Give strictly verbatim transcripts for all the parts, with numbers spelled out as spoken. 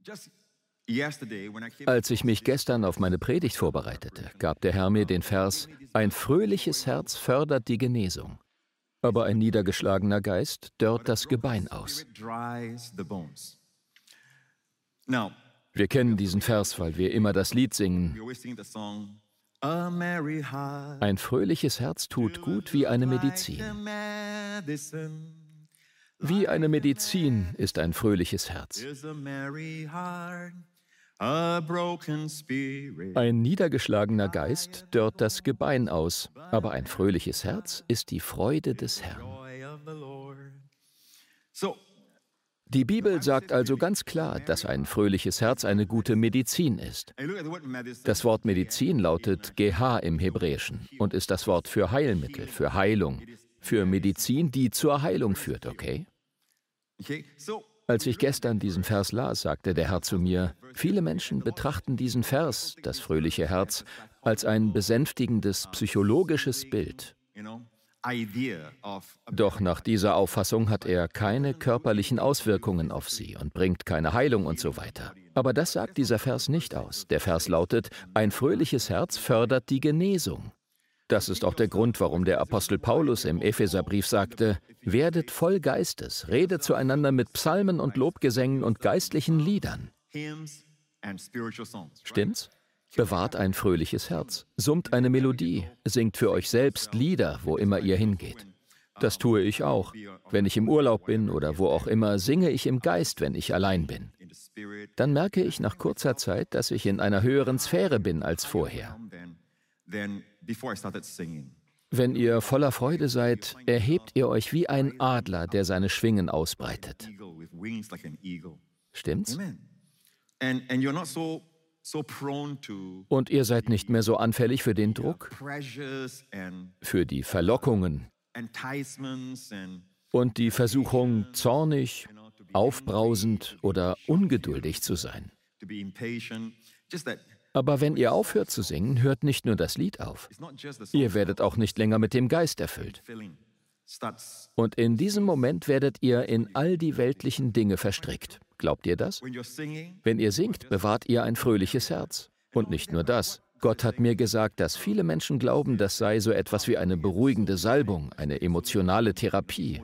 Als ich mich gestern auf meine Predigt vorbereitete, gab der Herr mir den Vers: Ein fröhliches Herz fördert die Genesung, aber ein niedergeschlagener Geist dörrt das Gebein aus. Wir kennen diesen Vers, weil wir immer das Lied singen. Ein fröhliches Herz tut gut wie eine Medizin. Wie eine Medizin ist ein fröhliches Herz. Ein niedergeschlagener Geist dörrt das Gebein aus, aber ein fröhliches Herz ist die Freude des Herrn. Die Bibel sagt also ganz klar, dass ein fröhliches Herz eine gute Medizin ist. Das Wort Medizin lautet Geha im Hebräischen und ist das Wort für Heilmittel, für Heilung, für Medizin, die zur Heilung führt, okay? Als ich gestern diesen Vers las, sagte der Herr zu mir, viele Menschen betrachten diesen Vers, das fröhliche Herz, als ein besänftigendes psychologisches Bild. Doch nach dieser Auffassung hat er keine körperlichen Auswirkungen auf sie und bringt keine Heilung und so weiter. Aber das sagt dieser Vers nicht aus. Der Vers lautet, ein fröhliches Herz fördert die Genesung. Das ist auch der Grund, warum der Apostel Paulus im Epheserbrief sagte, werdet voll Geistes, redet zueinander mit Psalmen und Lobgesängen und geistlichen Liedern. Stimmt's? Bewahrt ein fröhliches Herz, summt eine Melodie, singt für euch selbst Lieder, wo immer ihr hingeht. Das tue ich auch. Wenn ich im Urlaub bin oder wo auch immer, singe ich im Geist, wenn ich allein bin. Dann merke ich nach kurzer Zeit, dass ich in einer höheren Sphäre bin als vorher. Wenn ihr voller Freude seid, erhebt ihr euch wie ein Adler, der seine Schwingen ausbreitet. Stimmt's? Und ihr seid nicht mehr so anfällig für den Druck, für die Verlockungen und die Versuchung, zornig, aufbrausend oder ungeduldig zu sein. Aber wenn ihr aufhört zu singen, hört nicht nur das Lied auf. Ihr werdet auch nicht länger mit dem Geist erfüllt. Und in diesem Moment werdet ihr in all die weltlichen Dinge verstrickt. Glaubt ihr das? Wenn ihr singt, bewahrt ihr ein fröhliches Herz. Und nicht nur das. Gott hat mir gesagt, dass viele Menschen glauben, das sei so etwas wie eine beruhigende Salbung, eine emotionale Therapie.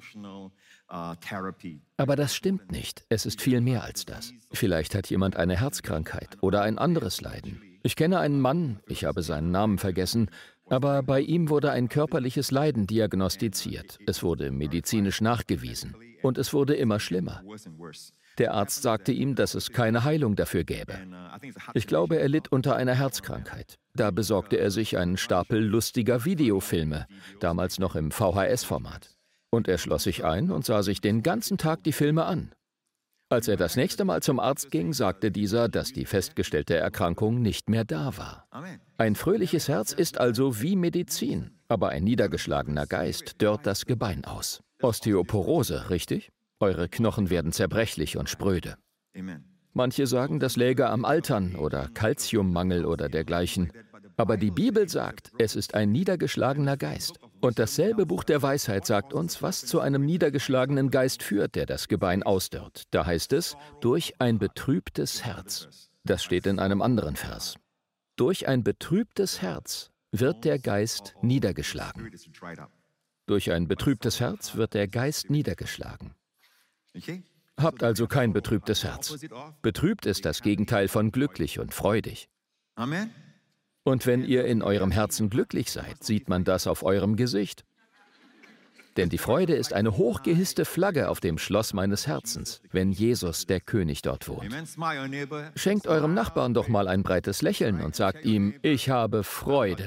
Aber das stimmt nicht. Es ist viel mehr als das. Vielleicht hat jemand eine Herzkrankheit oder ein anderes Leiden. Ich kenne einen Mann, ich habe seinen Namen vergessen, aber bei ihm wurde ein körperliches Leiden diagnostiziert. Es wurde medizinisch nachgewiesen und es wurde immer schlimmer. Der Arzt sagte ihm, dass es keine Heilung dafür gäbe. Ich glaube, er litt unter einer Herzkrankheit. Da besorgte er sich einen Stapel lustiger Videofilme, damals noch im V H S-Format. Und er schloss sich ein und sah sich den ganzen Tag die Filme an. Als er das nächste Mal zum Arzt ging, sagte dieser, dass die festgestellte Erkrankung nicht mehr da war. Ein fröhliches Herz ist also wie Medizin, aber ein niedergeschlagener Geist dörrt das Gebein aus. Osteoporose, richtig? Eure Knochen werden zerbrechlich und spröde. Manche sagen, das läge am Altern oder Kalziummangel oder dergleichen. Aber die Bibel sagt, es ist ein niedergeschlagener Geist. Und dasselbe Buch der Weisheit sagt uns, was zu einem niedergeschlagenen Geist führt, der das Gebein ausdörrt. Da heißt es, durch ein betrübtes Herz. Das steht in einem anderen Vers. Durch ein betrübtes Herz wird der Geist niedergeschlagen. Durch ein betrübtes Herz wird der Geist niedergeschlagen. Habt also kein betrübtes Herz. Betrübt ist das Gegenteil von glücklich und freudig. Und wenn ihr in eurem Herzen glücklich seid, sieht man das auf eurem Gesicht. Denn die Freude ist eine hochgehisste Flagge auf dem Schloss meines Herzens, wenn Jesus, der König, dort wohnt. Schenkt eurem Nachbarn doch mal ein breites Lächeln und sagt ihm, ich habe Freude.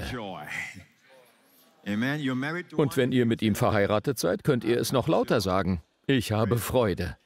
Und wenn ihr mit ihm verheiratet seid, könnt ihr es noch lauter sagen, ich habe Freude.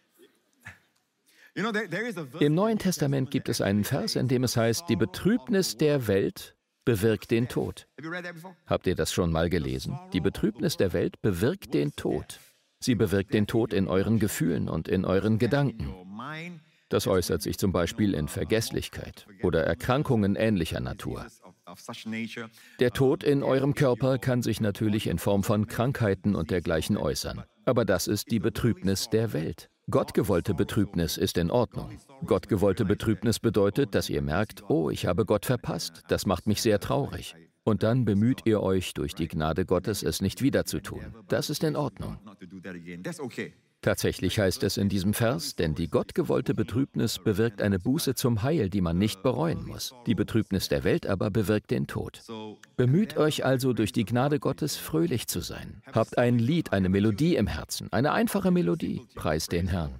Im Neuen Testament gibt es einen Vers, in dem es heißt, die Betrübnis der Welt bewirkt den Tod. Habt ihr das schon mal gelesen? Die Betrübnis der Welt bewirkt den Tod. Sie bewirkt den Tod in euren Gefühlen und in euren Gedanken. Das äußert sich zum Beispiel in Vergesslichkeit oder Erkrankungen ähnlicher Natur. Der Tod in eurem Körper kann sich natürlich in Form von Krankheiten und dergleichen äußern. Aber das ist die Betrübnis der Welt. Gottgewollte Betrübnis ist in Ordnung. Gottgewollte Betrübnis bedeutet, dass ihr merkt, oh, ich habe Gott verpasst, das macht mich sehr traurig. Und dann bemüht ihr euch, durch die Gnade Gottes es nicht wieder zu tun. Das ist in Ordnung. Tatsächlich heißt es in diesem Vers, denn die gottgewollte Betrübnis bewirkt eine Buße zum Heil, die man nicht bereuen muss. Die Betrübnis der Welt aber bewirkt den Tod. Bemüht euch also, durch die Gnade Gottes fröhlich zu sein. Habt ein Lied, eine Melodie im Herzen, eine einfache Melodie. Preist den Herrn.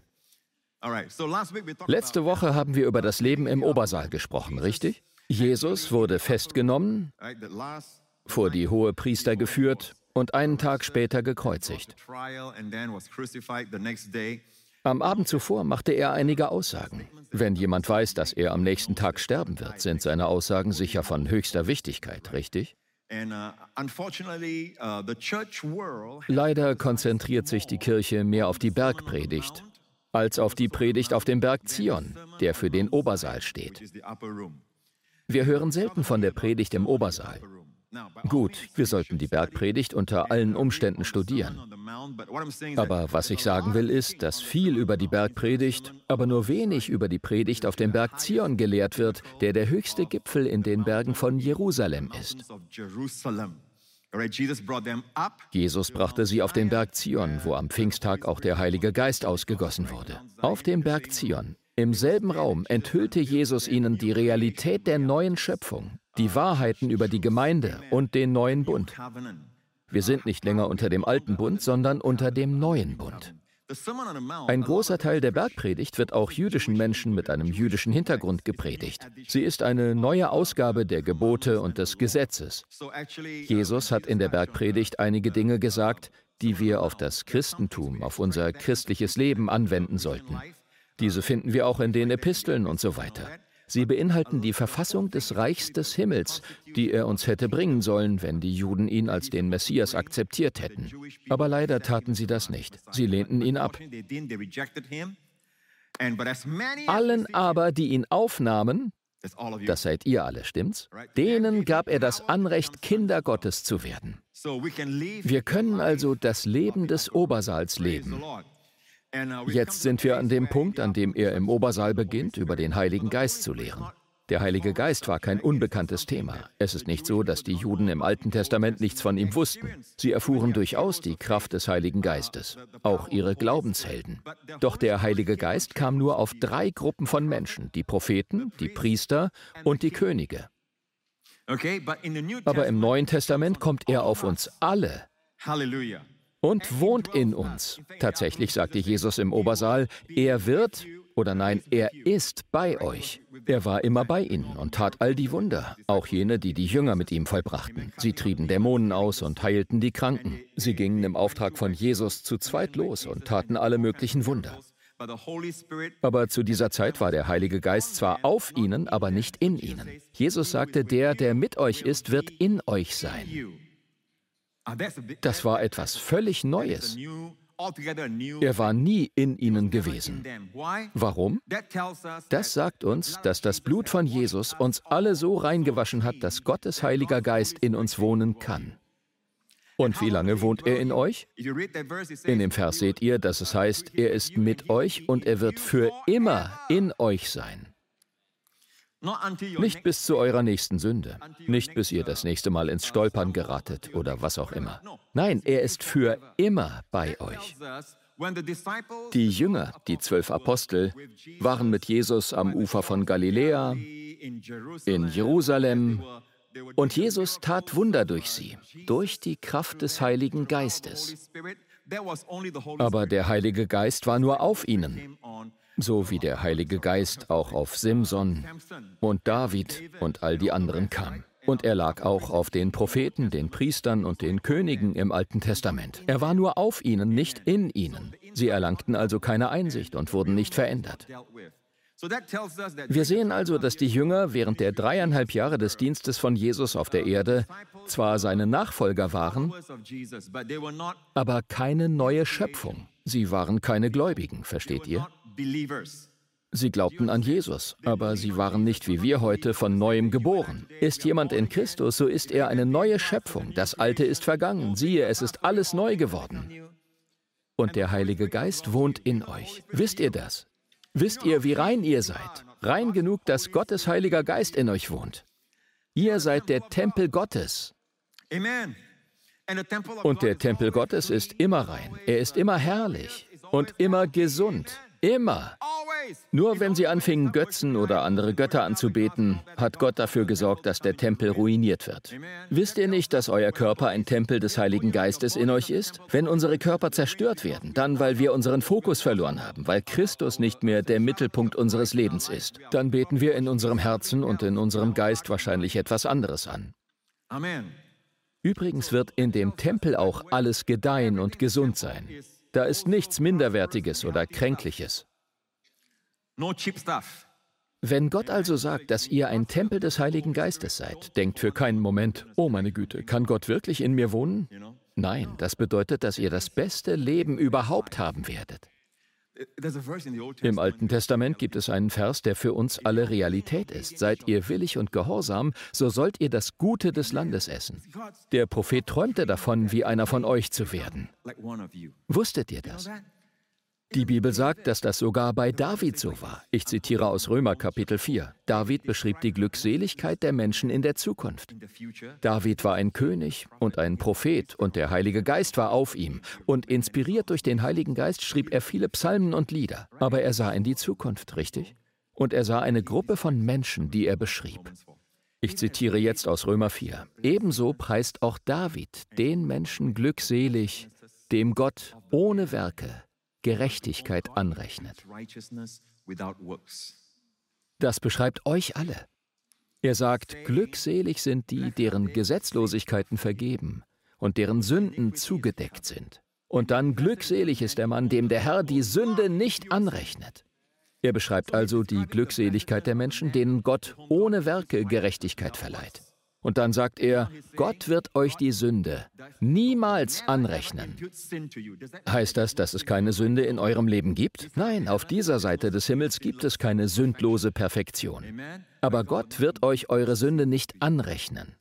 Letzte Woche haben wir über das Leben im Obersaal gesprochen, richtig? Jesus wurde festgenommen, vor die Hohepriester geführt und einen Tag später gekreuzigt. Am Abend zuvor machte er einige Aussagen. Wenn jemand weiß, dass er am nächsten Tag sterben wird, sind seine Aussagen sicher von höchster Wichtigkeit, richtig? Leider konzentriert sich die Kirche mehr auf die Bergpredigt als auf die Predigt auf dem Berg Zion, der für den Obersaal steht. Wir hören selten von der Predigt im Obersaal. Gut, wir sollten die Bergpredigt unter allen Umständen studieren. Aber was ich sagen will, ist, dass viel über die Bergpredigt, aber nur wenig über die Predigt auf dem Berg Zion gelehrt wird, der der höchste Gipfel in den Bergen von Jerusalem ist. Jesus brachte sie auf den Berg Zion, wo am Pfingsttag auch der Heilige Geist ausgegossen wurde. Auf dem Berg Zion, im selben Raum, enthüllte Jesus ihnen die Realität der neuen Schöpfung, die Wahrheiten über die Gemeinde und den neuen Bund. Wir sind nicht länger unter dem alten Bund, sondern unter dem neuen Bund. Ein großer Teil der Bergpredigt wird auch jüdischen Menschen mit einem jüdischen Hintergrund gepredigt. Sie ist eine neue Ausgabe der Gebote und des Gesetzes. Jesus hat in der Bergpredigt einige Dinge gesagt, die wir auf das Christentum, auf unser christliches Leben anwenden sollten. Diese finden wir auch in den Episteln und so weiter. Sie beinhalten die Verfassung des Reichs des Himmels, die er uns hätte bringen sollen, wenn die Juden ihn als den Messias akzeptiert hätten. Aber leider taten sie das nicht. Sie lehnten ihn ab. Allen aber, die ihn aufnahmen, das seid ihr alle, stimmt's? Denen gab er das Anrecht, Kinder Gottes zu werden. Wir können also das Leben des Obersaals leben. Jetzt sind wir an dem Punkt, an dem er im Obersaal beginnt, über den Heiligen Geist zu lehren. Der Heilige Geist war kein unbekanntes Thema. Es ist nicht so, dass die Juden im Alten Testament nichts von ihm wussten. Sie erfuhren durchaus die Kraft des Heiligen Geistes, auch ihre Glaubenshelden. Doch der Heilige Geist kam nur auf drei Gruppen von Menschen, die Propheten, die Priester und die Könige. Aber im Neuen Testament kommt er auf uns alle. Halleluja. Und wohnt in uns. Tatsächlich sagte Jesus im Obersaal, er wird, oder nein, er ist bei euch. Er war immer bei ihnen und tat all die Wunder, auch jene, die die Jünger mit ihm vollbrachten. Sie trieben Dämonen aus und heilten die Kranken. Sie gingen im Auftrag von Jesus zu zweit los und taten alle möglichen Wunder. Aber zu dieser Zeit war der Heilige Geist zwar auf ihnen, aber nicht in ihnen. Jesus sagte, der, der mit euch ist, wird in euch sein. Das war etwas völlig Neues. Er war nie in ihnen gewesen. Warum? Das sagt uns, dass das Blut von Jesus uns alle so reingewaschen hat, dass Gottes Heiliger Geist in uns wohnen kann. Und wie lange wohnt er in euch? In dem Vers seht ihr, dass es heißt, er ist mit euch und er wird für immer in euch sein. Nicht bis zu eurer nächsten Sünde, nicht bis ihr das nächste Mal ins Stolpern geratet oder was auch immer. Nein, er ist für immer bei euch. Die Jünger, die zwölf Apostel, waren mit Jesus am Ufer von Galiläa, in Jerusalem, und Jesus tat Wunder durch sie, durch die Kraft des Heiligen Geistes. Aber der Heilige Geist war nur auf ihnen. So wie der Heilige Geist auch auf Simson und David und all die anderen kam. Und er lag auch auf den Propheten, den Priestern und den Königen im Alten Testament. Er war nur auf ihnen, nicht in ihnen. Sie erlangten also keine Einsicht und wurden nicht verändert. Wir sehen also, dass die Jünger während der dreieinhalb Jahre des Dienstes von Jesus auf der Erde zwar seine Nachfolger waren, aber keine neue Schöpfung. Sie waren keine Gläubigen, versteht ihr? Sie glaubten an Jesus, aber sie waren nicht wie wir heute von Neuem geboren. Ist jemand in Christus, so ist er eine neue Schöpfung. Das Alte ist vergangen. Siehe, es ist alles neu geworden. und der Heilige Geist wohnt in euch. Wisst ihr das? Wisst ihr, wie rein ihr seid? Rein genug, dass Gottes Heiliger Geist in euch wohnt. Ihr seid der Tempel Gottes. Und der Tempel Gottes ist immer rein. Er ist immer herrlich und immer gesund. Immer. Nur wenn sie anfingen, Götzen oder andere Götter anzubeten, hat Gott dafür gesorgt, dass der Tempel ruiniert wird. Wisst ihr nicht, dass euer Körper ein Tempel des Heiligen Geistes in euch ist? Wenn unsere Körper zerstört werden, dann weil wir unseren Fokus verloren haben, weil Christus nicht mehr der Mittelpunkt unseres Lebens ist, dann beten wir in unserem Herzen und in unserem Geist wahrscheinlich etwas anderes an. Übrigens wird in dem Tempel auch alles gedeihen und gesund sein. Da ist nichts Minderwertiges oder Kränkliches. Wenn Gott also sagt, dass ihr ein Tempel des Heiligen Geistes seid, denkt für keinen Moment, oh meine Güte, kann Gott wirklich in mir wohnen? Nein, das bedeutet, dass ihr das beste Leben überhaupt haben werdet. Im Alten Testament gibt es einen Vers, der für uns alle Realität ist. Seid ihr willig und gehorsam, so sollt ihr das Gute des Landes essen. Der Prophet träumte davon, wie einer von euch zu werden. Wusstet ihr das? Die Bibel sagt, dass das sogar bei David so war. Ich zitiere aus Römer Kapitel vier. David beschrieb die Glückseligkeit der Menschen in der Zukunft. David war ein König und ein Prophet und der Heilige Geist war auf ihm. Und inspiriert durch den Heiligen Geist schrieb er viele Psalmen und Lieder. Aber er sah in die Zukunft, richtig? Und er sah eine Gruppe von Menschen, die er beschrieb. Ich zitiere jetzt aus Römer vier. Ebenso preist auch David den Menschen glückselig, dem Gott ohne Werke Gerechtigkeit anrechnet. Das beschreibt euch alle. Er sagt, glückselig sind die, deren Gesetzlosigkeiten vergeben und deren Sünden zugedeckt sind. Und dann glückselig ist der Mann, dem der Herr die Sünde nicht anrechnet. Er beschreibt also die Glückseligkeit der Menschen, denen Gott ohne Werke Gerechtigkeit verleiht. Und dann sagt er, Gott wird euch die Sünde niemals anrechnen. Heißt das, dass es keine Sünde in eurem Leben gibt? Nein, auf dieser Seite des Himmels gibt es keine sündlose Perfektion. Aber Gott wird euch eure Sünde nicht anrechnen.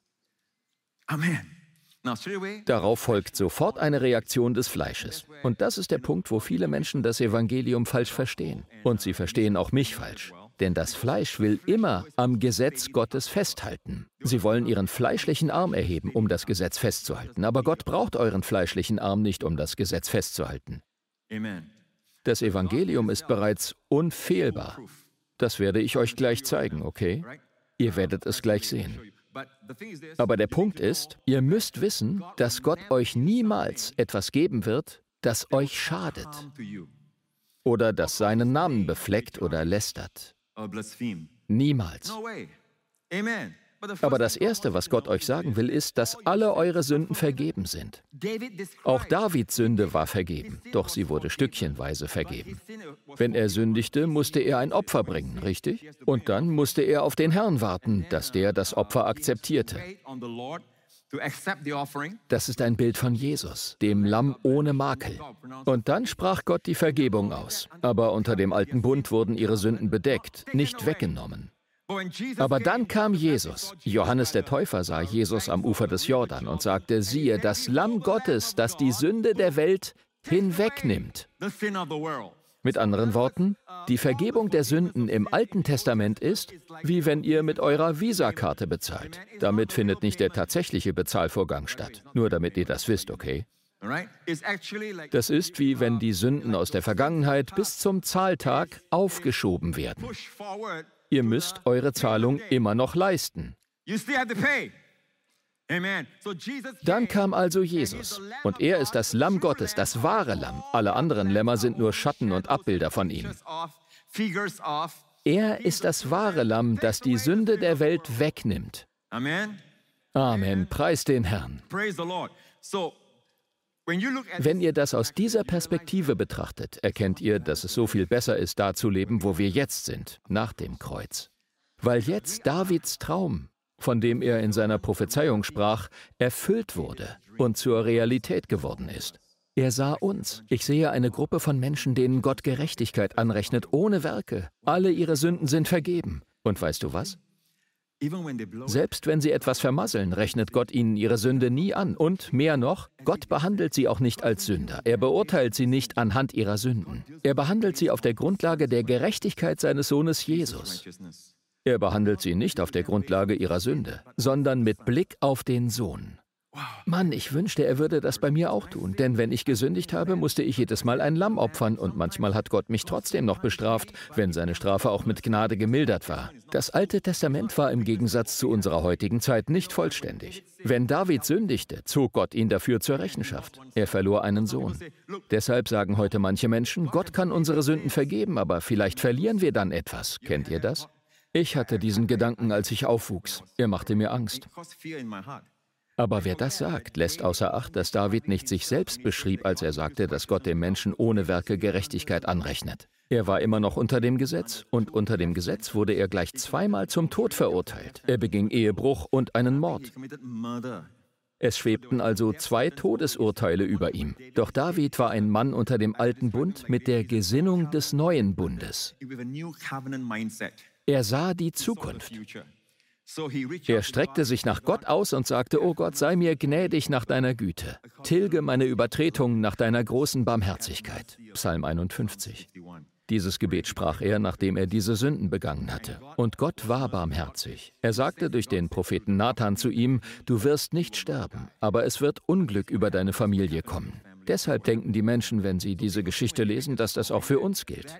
Darauf folgt sofort eine Reaktion des Fleisches. Und das ist der Punkt, wo viele Menschen das Evangelium falsch verstehen. Und sie verstehen auch mich falsch. Denn das Fleisch will immer am Gesetz Gottes festhalten. Sie wollen ihren fleischlichen Arm erheben, um das Gesetz festzuhalten. Aber Gott braucht euren fleischlichen Arm nicht, um das Gesetz festzuhalten. Das Evangelium ist bereits unfehlbar. Das werde ich euch gleich zeigen, okay? Ihr werdet es gleich sehen. Aber der Punkt ist, ihr müsst wissen, dass Gott euch niemals etwas geben wird, das euch schadet. Oder das seinen Namen befleckt oder lästert. Niemals. Aber das Erste, was Gott euch sagen will, ist, dass alle eure Sünden vergeben sind. Auch Davids Sünde war vergeben, doch sie wurde stückchenweise vergeben. Wenn er sündigte, musste er ein Opfer bringen, richtig? Und dann musste er auf den Herrn warten, dass der das Opfer akzeptierte. Das ist ein Bild von Jesus, dem Lamm ohne Makel. Und dann sprach Gott die Vergebung aus. Aber unter dem alten Bund wurden ihre Sünden bedeckt, nicht weggenommen. Aber dann kam Jesus. Johannes der Täufer sah Jesus am Ufer des Jordan und sagte, siehe, das Lamm Gottes, das die Sünde der Welt hinwegnimmt. Mit anderen Worten, die Vergebung der Sünden im Alten Testament ist, wie wenn ihr mit eurer Visa-Karte bezahlt. Damit findet nicht der tatsächliche Bezahlvorgang statt. Nur damit ihr das wisst, okay? Das ist wie wenn die Sünden aus der Vergangenheit bis zum Zahltag aufgeschoben werden. Ihr müsst eure Zahlung immer noch leisten. Dann kam also Jesus, und er ist das Lamm Gottes, das wahre Lamm. Alle anderen Lämmer sind nur Schatten und Abbilder von ihm. Er ist das wahre Lamm, das die Sünde der Welt wegnimmt. Amen. Preis den Herrn. Wenn ihr das aus dieser Perspektive betrachtet, erkennt ihr, dass es so viel besser ist, da zu leben, wo wir jetzt sind, nach dem Kreuz. Weil jetzt Davids Traum, von dem er in seiner Prophezeiung sprach, erfüllt wurde und zur Realität geworden ist. Er sah uns. Ich sehe eine Gruppe von Menschen, denen Gott Gerechtigkeit anrechnet, ohne Werke. Alle ihre Sünden sind vergeben. Und weißt du was? Selbst wenn sie etwas vermasseln, rechnet Gott ihnen ihre Sünde nie an. Und mehr noch, Gott behandelt sie auch nicht als Sünder. Er beurteilt sie nicht anhand ihrer Sünden. Er behandelt sie auf der Grundlage der Gerechtigkeit seines Sohnes Jesus. Er behandelt sie nicht auf der Grundlage ihrer Sünde, sondern mit Blick auf den Sohn. Mann, ich wünschte, er würde das bei mir auch tun, denn wenn ich gesündigt habe, musste ich jedes Mal ein Lamm opfern und manchmal hat Gott mich trotzdem noch bestraft, wenn seine Strafe auch mit Gnade gemildert war. Das Alte Testament war im Gegensatz zu unserer heutigen Zeit nicht vollständig. Wenn David sündigte, zog Gott ihn dafür zur Rechenschaft. Er verlor einen Sohn. Deshalb sagen heute manche Menschen, Gott kann unsere Sünden vergeben, aber vielleicht verlieren wir dann etwas. Kennt ihr das? Ich hatte diesen Gedanken, als ich aufwuchs. Er machte mir Angst. Aber wer das sagt, lässt außer Acht, dass David nicht sich selbst beschrieb, als er sagte, dass Gott dem Menschen ohne Werke Gerechtigkeit anrechnet. Er war immer noch unter dem Gesetz, und unter dem Gesetz wurde er gleich zweimal zum Tod verurteilt. Er beging Ehebruch und einen Mord. Es schwebten also zwei Todesurteile über ihm. Doch David war ein Mann unter dem alten Bund mit der Gesinnung des neuen Bundes. Er sah die Zukunft. Er streckte sich nach Gott aus und sagte, »O Gott, sei mir gnädig nach deiner Güte. Tilge meine Übertretungen nach deiner großen Barmherzigkeit.« Psalm einundfünfzig. Dieses Gebet sprach er, nachdem er diese Sünden begangen hatte. Und Gott war barmherzig. Er sagte durch den Propheten Nathan zu ihm, »Du wirst nicht sterben, aber es wird Unglück über deine Familie kommen.« Deshalb denken die Menschen, wenn sie diese Geschichte lesen, dass das auch für uns gilt.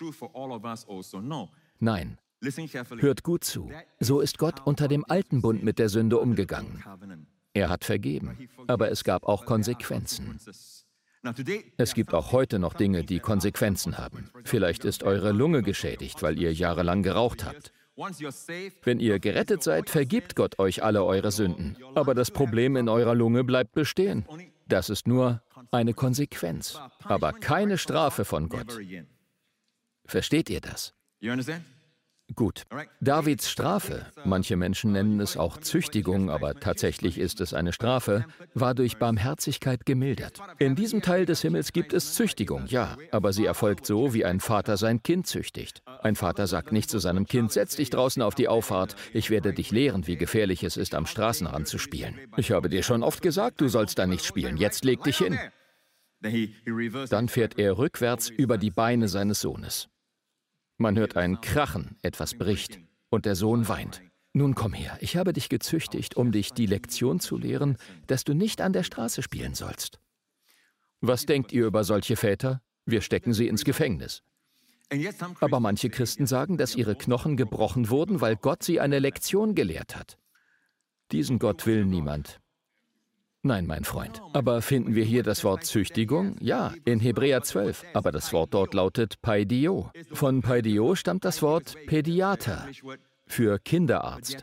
Nein. Hört gut zu. So ist Gott unter dem alten Bund mit der Sünde umgegangen. Er hat vergeben, aber es gab auch Konsequenzen. Es gibt auch heute noch Dinge, die Konsequenzen haben. Vielleicht ist eure Lunge geschädigt, weil ihr jahrelang geraucht habt. Wenn ihr gerettet seid, vergibt Gott euch alle eure Sünden. Aber das Problem in eurer Lunge bleibt bestehen. Das ist nur eine Konsequenz, aber keine Strafe von Gott. Versteht ihr das? Gut. Davids Strafe, manche Menschen nennen es auch Züchtigung, aber tatsächlich ist es eine Strafe, war durch Barmherzigkeit gemildert. In diesem Teil des Himmels gibt es Züchtigung, ja, aber sie erfolgt so, wie ein Vater sein Kind züchtigt. Ein Vater sagt nicht zu seinem Kind, setz dich draußen auf die Auffahrt, ich werde dich lehren, wie gefährlich es ist, am Straßenrand zu spielen. Ich habe dir schon oft gesagt, du sollst da nicht spielen, jetzt leg dich hin. Dann fährt er rückwärts über die Beine seines Sohnes. Man hört ein Krachen, etwas bricht, und der Sohn weint. Nun komm her, ich habe dich gezüchtigt, um dich die Lektion zu lehren, dass du nicht an der Straße spielen sollst. Was denkt ihr über solche Väter? Wir stecken sie ins Gefängnis. Aber manche Christen sagen, dass ihre Knochen gebrochen wurden, weil Gott sie eine Lektion gelehrt hat. Diesen Gott will niemand. Nein, mein Freund. Aber finden wir hier das Wort Züchtigung? Ja, in Hebräer zwölf. Aber das Wort dort lautet Paidio. Von Paidio stammt das Wort Pädiater für Kinderarzt.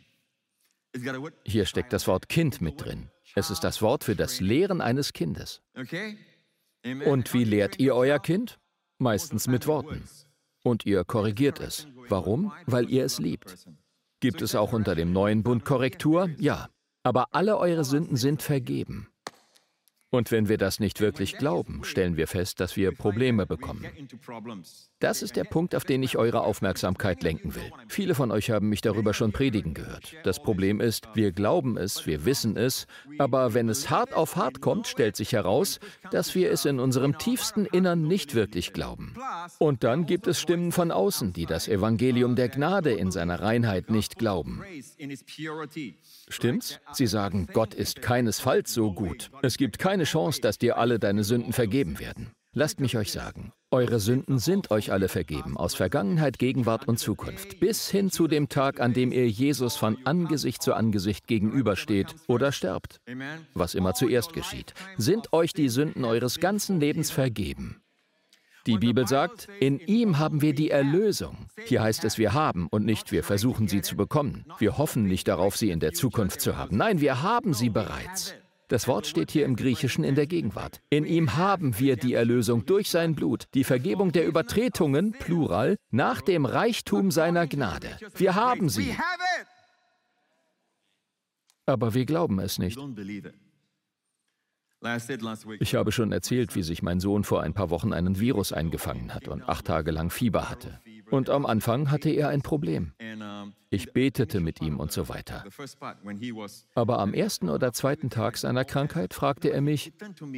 Hier steckt das Wort Kind mit drin. Es ist das Wort für das Lehren eines Kindes. Und wie lehrt ihr euer Kind? Meistens mit Worten. Und ihr korrigiert es. Warum? Weil ihr es liebt. Gibt es auch unter dem neuen Bund Korrektur? Ja. Aber alle eure Sünden sind vergeben. Und wenn wir das nicht wirklich glauben, stellen wir fest, dass wir Probleme bekommen. Das ist der Punkt, auf den ich eure Aufmerksamkeit lenken will. Viele von euch haben mich darüber schon predigen gehört. Das Problem ist, wir glauben es, wir wissen es, aber wenn es hart auf hart kommt, stellt sich heraus, dass wir es in unserem tiefsten Innern nicht wirklich glauben. Und dann gibt es Stimmen von außen, die das Evangelium der Gnade in seiner Reinheit nicht glauben. Stimmt's? Sie sagen, Gott ist keinesfalls so gut. Es gibt keine Chance, dass dir alle deine Sünden vergeben werden. Lasst mich euch sagen, eure Sünden sind euch alle vergeben, aus Vergangenheit, Gegenwart und Zukunft, bis hin zu dem Tag, an dem ihr Jesus von Angesicht zu Angesicht gegenübersteht oder sterbt. Was immer zuerst geschieht, sind euch die Sünden eures ganzen Lebens vergeben. Die Bibel sagt, in ihm haben wir die Erlösung. Hier heißt es, wir haben und nicht, wir versuchen sie zu bekommen. Wir hoffen nicht darauf, sie in der Zukunft zu haben. Nein, wir haben sie bereits. Das Wort steht hier im Griechischen in der Gegenwart. In ihm haben wir die Erlösung durch sein Blut, die Vergebung der Übertretungen, Plural, nach dem Reichtum seiner Gnade. Wir haben sie. Aber wir glauben es nicht. Ich habe schon erzählt, wie sich mein Sohn vor ein paar Wochen einen Virus eingefangen hat und acht Tage lang Fieber hatte. Und am Anfang hatte er ein Problem. Ich betete mit ihm und so weiter. Aber am ersten oder zweiten Tag seiner Krankheit fragte er mich,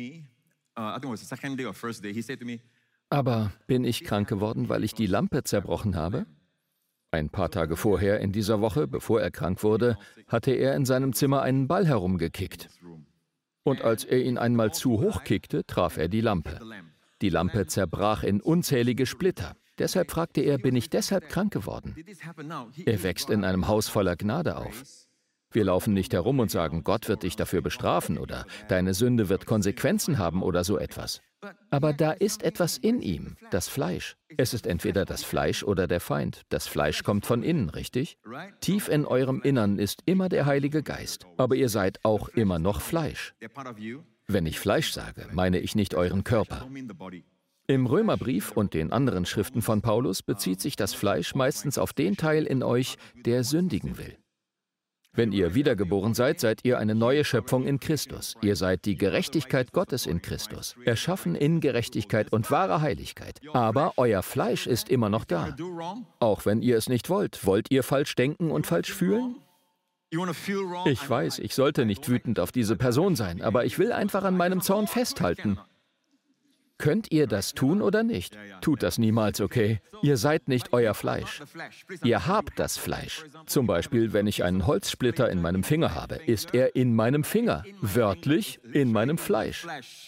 aber bin ich krank geworden, weil ich die Lampe zerbrochen habe? Ein paar Tage vorher in dieser Woche, bevor er krank wurde, hatte er in seinem Zimmer einen Ball herumgekickt. Und als er ihn einmal zu hoch kickte, traf er die Lampe. Die Lampe zerbrach in unzählige Splitter. Deshalb fragte er, bin ich deshalb krank geworden? Er wächst in einem Haus voller Gnade auf. Wir laufen nicht herum und sagen, Gott wird dich dafür bestrafen oder deine Sünde wird Konsequenzen haben oder so etwas. Aber da ist etwas in ihm, das Fleisch. Es ist entweder das Fleisch oder der Feind. Das Fleisch kommt von innen, richtig? Tief in eurem Innern ist immer der Heilige Geist, aber ihr seid auch immer noch Fleisch. Wenn ich Fleisch sage, meine ich nicht euren Körper. Im Römerbrief und den anderen Schriften von Paulus bezieht sich das Fleisch meistens auf den Teil in euch, der sündigen will. Wenn ihr wiedergeboren seid, seid ihr eine neue Schöpfung in Christus. Ihr seid die Gerechtigkeit Gottes in Christus, erschaffen in Gerechtigkeit und wahrer Heiligkeit. Aber euer Fleisch ist immer noch da. Auch wenn ihr es nicht wollt. Wollt ihr falsch denken und falsch fühlen? Ich weiß, ich sollte nicht wütend auf diese Person sein, aber ich will einfach an meinem Zorn festhalten. Könnt ihr das tun oder nicht? Tut das niemals, okay? Ihr seid nicht euer Fleisch. Ihr habt das Fleisch. Zum Beispiel, wenn ich einen Holzsplitter in meinem Finger habe, ist er in meinem Finger, wörtlich in meinem Fleisch.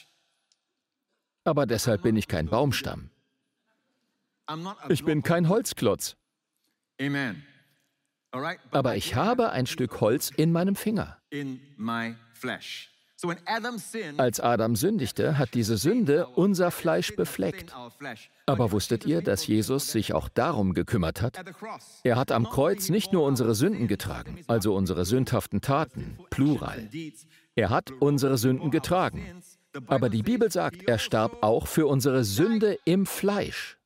Aber deshalb bin ich kein Baumstamm. Ich bin kein Holzklotz. Aber ich habe ein Stück Holz in meinem Finger. Als Adam sündigte, hat diese Sünde unser Fleisch befleckt. Aber wusstet ihr, dass Jesus sich auch darum gekümmert hat? Er hat am Kreuz nicht nur unsere Sünden getragen, also unsere sündhaften Taten, Plural. Er hat unsere Sünden getragen. Aber die Bibel sagt, er starb auch für unsere Sünde im Fleisch.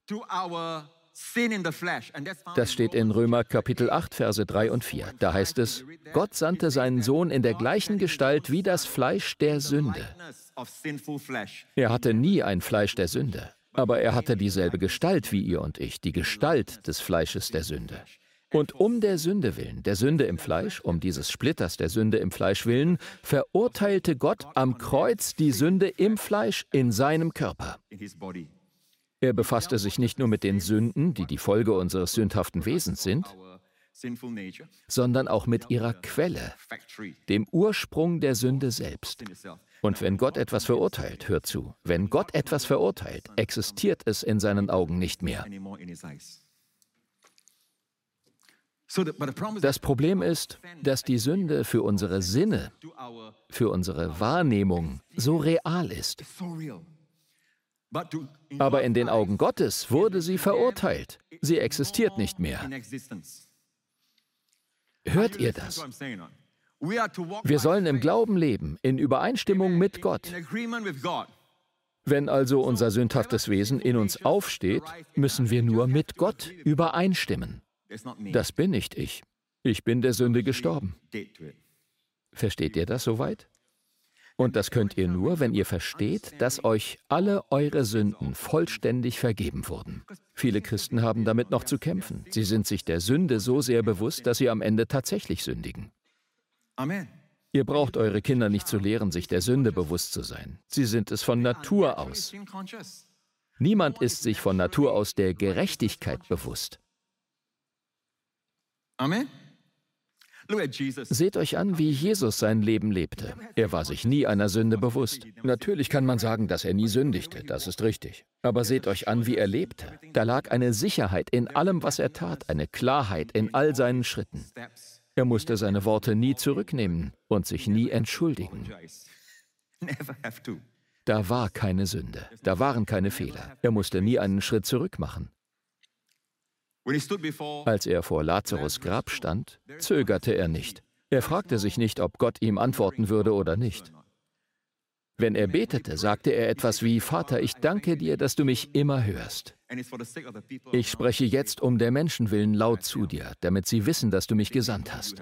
Das steht in Römer Kapitel acht, Verse drei und vier. Da heißt es, Gott sandte seinen Sohn in der gleichen Gestalt wie das Fleisch der Sünde. Er hatte nie ein Fleisch der Sünde, aber er hatte dieselbe Gestalt wie ihr und ich, die Gestalt des Fleisches der Sünde. Und um der Sünde willen, der Sünde im Fleisch, um dieses Splitters der Sünde im Fleisch willen, verurteilte Gott am Kreuz die Sünde im Fleisch in seinem Körper. Er befasste sich nicht nur mit den Sünden, die die Folge unseres sündhaften Wesens sind, sondern auch mit ihrer Quelle, dem Ursprung der Sünde selbst. Und wenn Gott etwas verurteilt, hört zu, wenn Gott etwas verurteilt, existiert es in seinen Augen nicht mehr. Das Problem ist, dass die Sünde für unsere Sinne, für unsere Wahrnehmung so real ist. Aber in den Augen Gottes wurde sie verurteilt. Sie existiert nicht mehr. Hört ihr das? Wir sollen im Glauben leben, in Übereinstimmung mit Gott. Wenn also unser sündhaftes Wesen in uns aufsteht, müssen wir nur mit Gott übereinstimmen. Das bin nicht ich. Ich bin der Sünde gestorben. Versteht ihr das soweit? Und das könnt ihr nur, wenn ihr versteht, dass euch alle eure Sünden vollständig vergeben wurden. Viele Christen haben damit noch zu kämpfen. Sie sind sich der Sünde so sehr bewusst, dass sie am Ende tatsächlich sündigen. Amen. Ihr braucht eure Kinder nicht zu lehren, sich der Sünde bewusst zu sein. Sie sind es von Natur aus. Niemand ist sich von Natur aus der Gerechtigkeit bewusst. Amen. Seht euch an, wie Jesus sein Leben lebte. Er war sich nie einer Sünde bewusst. Natürlich kann man sagen, dass er nie sündigte, das ist richtig. Aber seht euch an, wie er lebte. Da lag eine Sicherheit in allem, was er tat, eine Klarheit in all seinen Schritten. Er musste seine Worte nie zurücknehmen und sich nie entschuldigen. Da war keine Sünde, da waren keine Fehler. Er musste nie einen Schritt zurück machen. Als er vor Lazarus' Grab stand, zögerte er nicht. Er fragte sich nicht, ob Gott ihm antworten würde oder nicht. Wenn er betete, sagte er etwas wie, Vater, ich danke dir, dass du mich immer hörst. Ich spreche jetzt um der Menschen willen laut zu dir, damit sie wissen, dass du mich gesandt hast.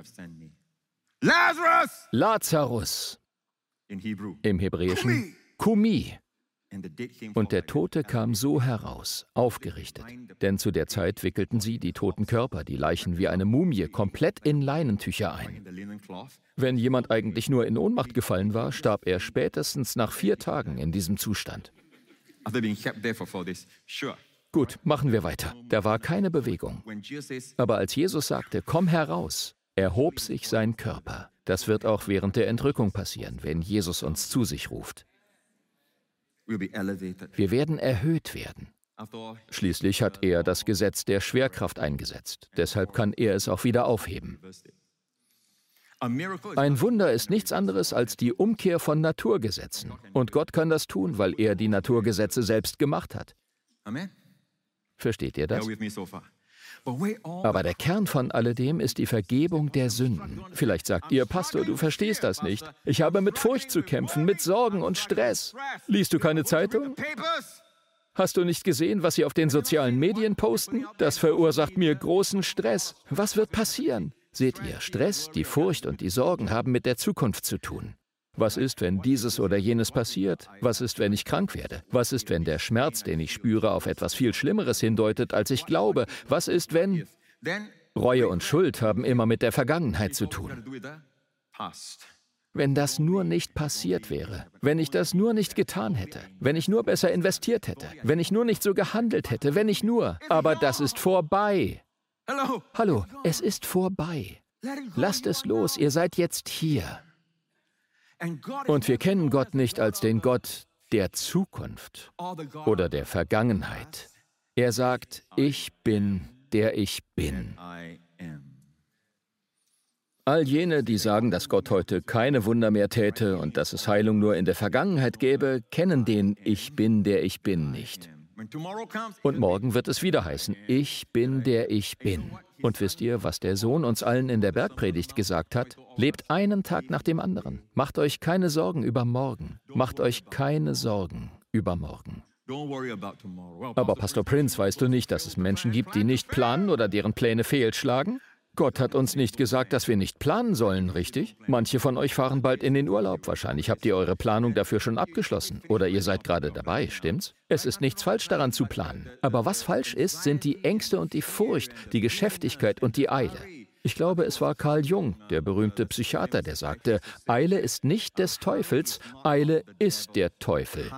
Lazarus! Lazarus! Im Hebräischen Kumi. Und der Tote kam so heraus, aufgerichtet. Denn zu der Zeit wickelten sie die toten Körper, die Leichen wie eine Mumie, komplett in Leinentücher ein. Wenn jemand eigentlich nur in Ohnmacht gefallen war, starb er spätestens nach vier Tagen in diesem Zustand. Gut, machen wir weiter. Da war keine Bewegung. Aber als Jesus sagte, komm heraus, erhob sich sein Körper. Das wird auch während der Entrückung passieren, wenn Jesus uns zu sich ruft. Wir werden erhöht werden. Schließlich hat er das Gesetz der Schwerkraft eingesetzt. Deshalb kann er es auch wieder aufheben. Ein Wunder ist nichts anderes als die Umkehr von Naturgesetzen. Und Gott kann das tun, weil er die Naturgesetze selbst gemacht hat. Versteht ihr das? Aber der Kern von alledem ist die Vergebung der Sünden. Vielleicht sagt ihr, Pastor, du verstehst das nicht. Ich habe mit Furcht zu kämpfen, mit Sorgen und Stress. Liest du keine Zeitung? Hast du nicht gesehen, was sie auf den sozialen Medien posten? Das verursacht mir großen Stress. Was wird passieren? Seht ihr, Stress, die Furcht und die Sorgen haben mit der Zukunft zu tun. Was ist, wenn dieses oder jenes passiert? Was ist, wenn ich krank werde? Was ist, wenn der Schmerz, den ich spüre, auf etwas viel Schlimmeres hindeutet, als ich glaube? Was ist, wenn... Reue und Schuld haben immer mit der Vergangenheit zu tun. Wenn das nur nicht passiert wäre, wenn ich das nur nicht getan hätte, wenn ich nur besser investiert hätte, wenn ich nur nicht so gehandelt hätte, wenn ich nur... Aber das ist vorbei. Hallo, es ist vorbei. Lasst es los, ihr seid jetzt hier. Und wir kennen Gott nicht als den Gott der Zukunft oder der Vergangenheit. Er sagt, ich bin, der ich bin. All jene, die sagen, dass Gott heute keine Wunder mehr täte und dass es Heilung nur in der Vergangenheit gäbe, kennen den Ich bin, der ich bin nicht. Und morgen wird es wieder heißen, ich bin, der ich bin. Und wisst ihr, was der Sohn uns allen in der Bergpredigt gesagt hat? Lebt einen Tag nach dem anderen. Macht euch keine Sorgen über morgen. Macht euch keine Sorgen über morgen. Aber Pastor Prince, weißt du nicht, dass es Menschen gibt, die nicht planen oder deren Pläne fehlschlagen? Gott hat uns nicht gesagt, dass wir nicht planen sollen, richtig? Manche von euch fahren bald in den Urlaub. Wahrscheinlich habt ihr eure Planung dafür schon abgeschlossen. Oder ihr seid gerade dabei, stimmt's? Es ist nichts falsch daran zu planen. Aber was falsch ist, sind die Ängste und die Furcht, die Geschäftigkeit und die Eile. Ich glaube, es war Carl Jung, der berühmte Psychiater, der sagte, Eile ist nicht des Teufels, Eile ist der Teufel.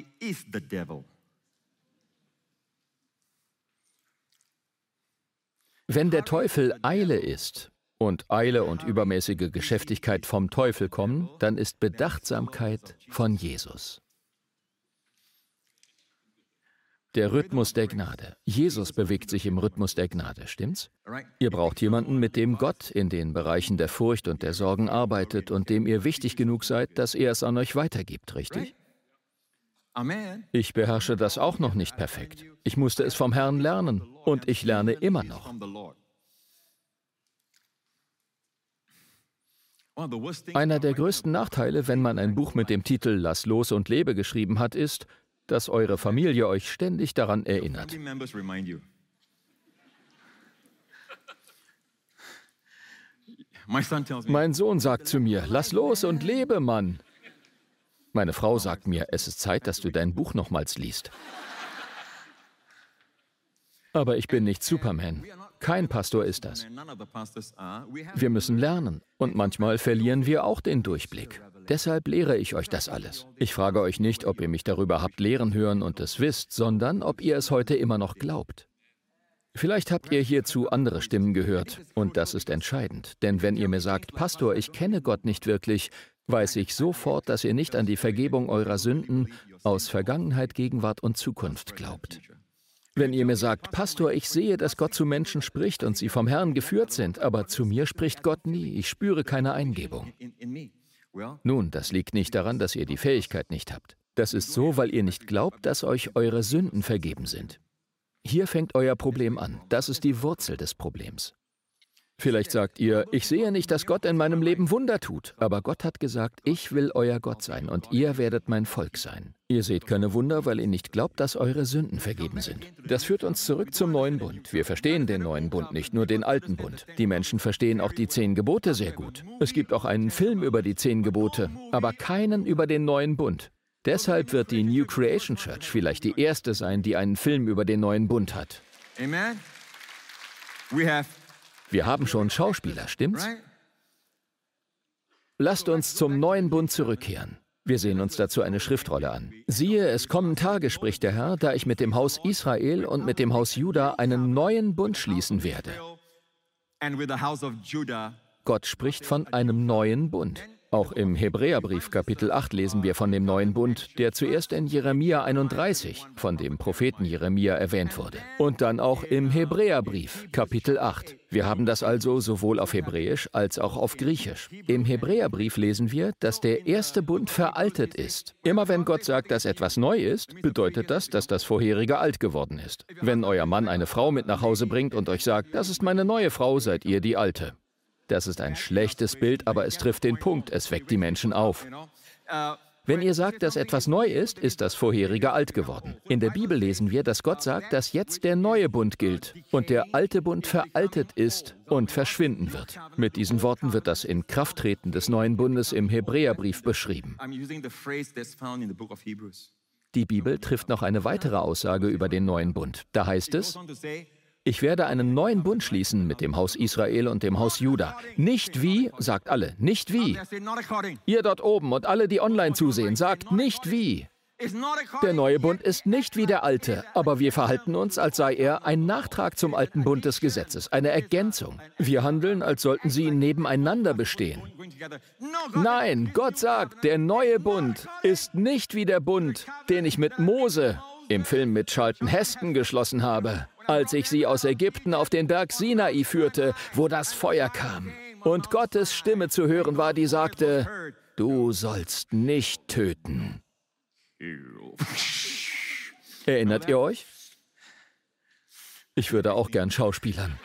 Wenn der Teufel Eile ist und Eile und übermäßige Geschäftigkeit vom Teufel kommen, dann ist Bedachtsamkeit von Jesus. Der Rhythmus der Gnade. Jesus bewegt sich im Rhythmus der Gnade, stimmt's? Ihr braucht jemanden, mit dem Gott in den Bereichen der Furcht und der Sorgen arbeitet und dem ihr wichtig genug seid, dass er es an euch weitergibt, richtig? Ich beherrsche das auch noch nicht perfekt. Ich musste es vom Herrn lernen und ich lerne immer noch. Einer der größten Nachteile, wenn man ein Buch mit dem Titel Lass los und lebe geschrieben hat, ist, dass eure Familie euch ständig daran erinnert. Mein Sohn sagt zu mir, lass los und lebe, Mann. Meine Frau sagt mir, es ist Zeit, dass du dein Buch nochmals liest. Aber ich bin nicht Superman. Kein Pastor ist das. Wir müssen lernen und manchmal verlieren wir auch den Durchblick. Deshalb lehre ich euch das alles. Ich frage euch nicht, ob ihr mich darüber habt lehren hören und es wisst, sondern ob ihr es heute immer noch glaubt. Vielleicht habt ihr hierzu andere Stimmen gehört und das ist entscheidend. Denn wenn ihr mir sagt, Pastor, ich kenne Gott nicht wirklich, weiß ich sofort, dass ihr nicht an die Vergebung eurer Sünden aus Vergangenheit, Gegenwart und Zukunft glaubt. Wenn ihr mir sagt, Pastor, ich sehe, dass Gott zu Menschen spricht und sie vom Herrn geführt sind, aber zu mir spricht Gott nie, ich spüre keine Eingebung. Nun, das liegt nicht daran, dass ihr die Fähigkeit nicht habt. Das ist so, weil ihr nicht glaubt, dass euch eure Sünden vergeben sind. Hier fängt euer Problem an. Das ist die Wurzel des Problems. Vielleicht sagt ihr, ich sehe nicht, dass Gott in meinem Leben Wunder tut, aber Gott hat gesagt, ich will euer Gott sein und ihr werdet mein Volk sein. Ihr seht keine Wunder, weil ihr nicht glaubt, dass eure Sünden vergeben sind. Das führt uns zurück zum neuen Bund. Wir verstehen den neuen Bund, nicht nur den alten Bund. Die Menschen verstehen auch die zehn Gebote sehr gut. Es gibt auch einen Film über die zehn Gebote, aber keinen über den neuen Bund. Deshalb wird die New Creation Church vielleicht die erste sein, die einen Film über den neuen Bund hat. Amen. We have, Wir haben schon Schauspieler, stimmt's? right? Lasst uns zum neuen Bund zurückkehren. Wir sehen uns dazu eine Schriftrolle an. Siehe, es kommen Tage, spricht der Herr, da ich mit dem Haus Israel und mit dem Haus Juda einen neuen Bund schließen werde. And with the house of Judah. Gott spricht von einem neuen Bund. Auch im Hebräerbrief Kapitel acht lesen wir von dem neuen Bund, der zuerst in Jeremia einunddreißig von dem Propheten Jeremia erwähnt wurde. Und dann auch im Hebräerbrief Kapitel acht. Wir haben das also sowohl auf Hebräisch als auch auf Griechisch. Im Hebräerbrief lesen wir, dass der erste Bund veraltet ist. Immer wenn Gott sagt, dass etwas neu ist, bedeutet das, dass das vorherige alt geworden ist. Wenn euer Mann eine Frau mit nach Hause bringt und euch sagt, das ist meine neue Frau, seid ihr die alte. Das ist ein schlechtes Bild, aber es trifft den Punkt. Es weckt die Menschen auf. Wenn ihr sagt, dass etwas neu ist, ist das vorherige alt geworden. In der Bibel lesen wir, dass Gott sagt, dass jetzt der neue Bund gilt und der alte Bund veraltet ist und verschwinden wird. Mit diesen Worten wird das Inkrafttreten des neuen Bundes im Hebräerbrief beschrieben. I'm using the phrase that's found in the book of Hebrews. Die Bibel trifft noch eine weitere Aussage über den neuen Bund. Da heißt es, Goes on to say, ich werde einen neuen Bund schließen mit dem Haus Israel und dem Haus Juda. Nicht wie, sagt alle, nicht wie. I say not according. Ihr dort oben und alle, die online zusehen, sagt nicht wie. It's not according. Der neue Bund ist nicht wie der alte, aber wir verhalten uns, als sei er ein Nachtrag zum alten Bund des Gesetzes, eine Ergänzung. Wir handeln, als sollten sie nebeneinander bestehen. Going together. No, God. Nein, Gott sagt, der neue Bund ist nicht wie der Bund, den ich mit Mose im Film mit Charlton Heston geschlossen habe, als ich sie aus Ägypten auf den Berg Sinai führte, wo das Feuer kam. Und Gottes Stimme zu hören war, die sagte, du sollst nicht töten. Erinnert ihr euch? Ich würde auch gern schauspielern.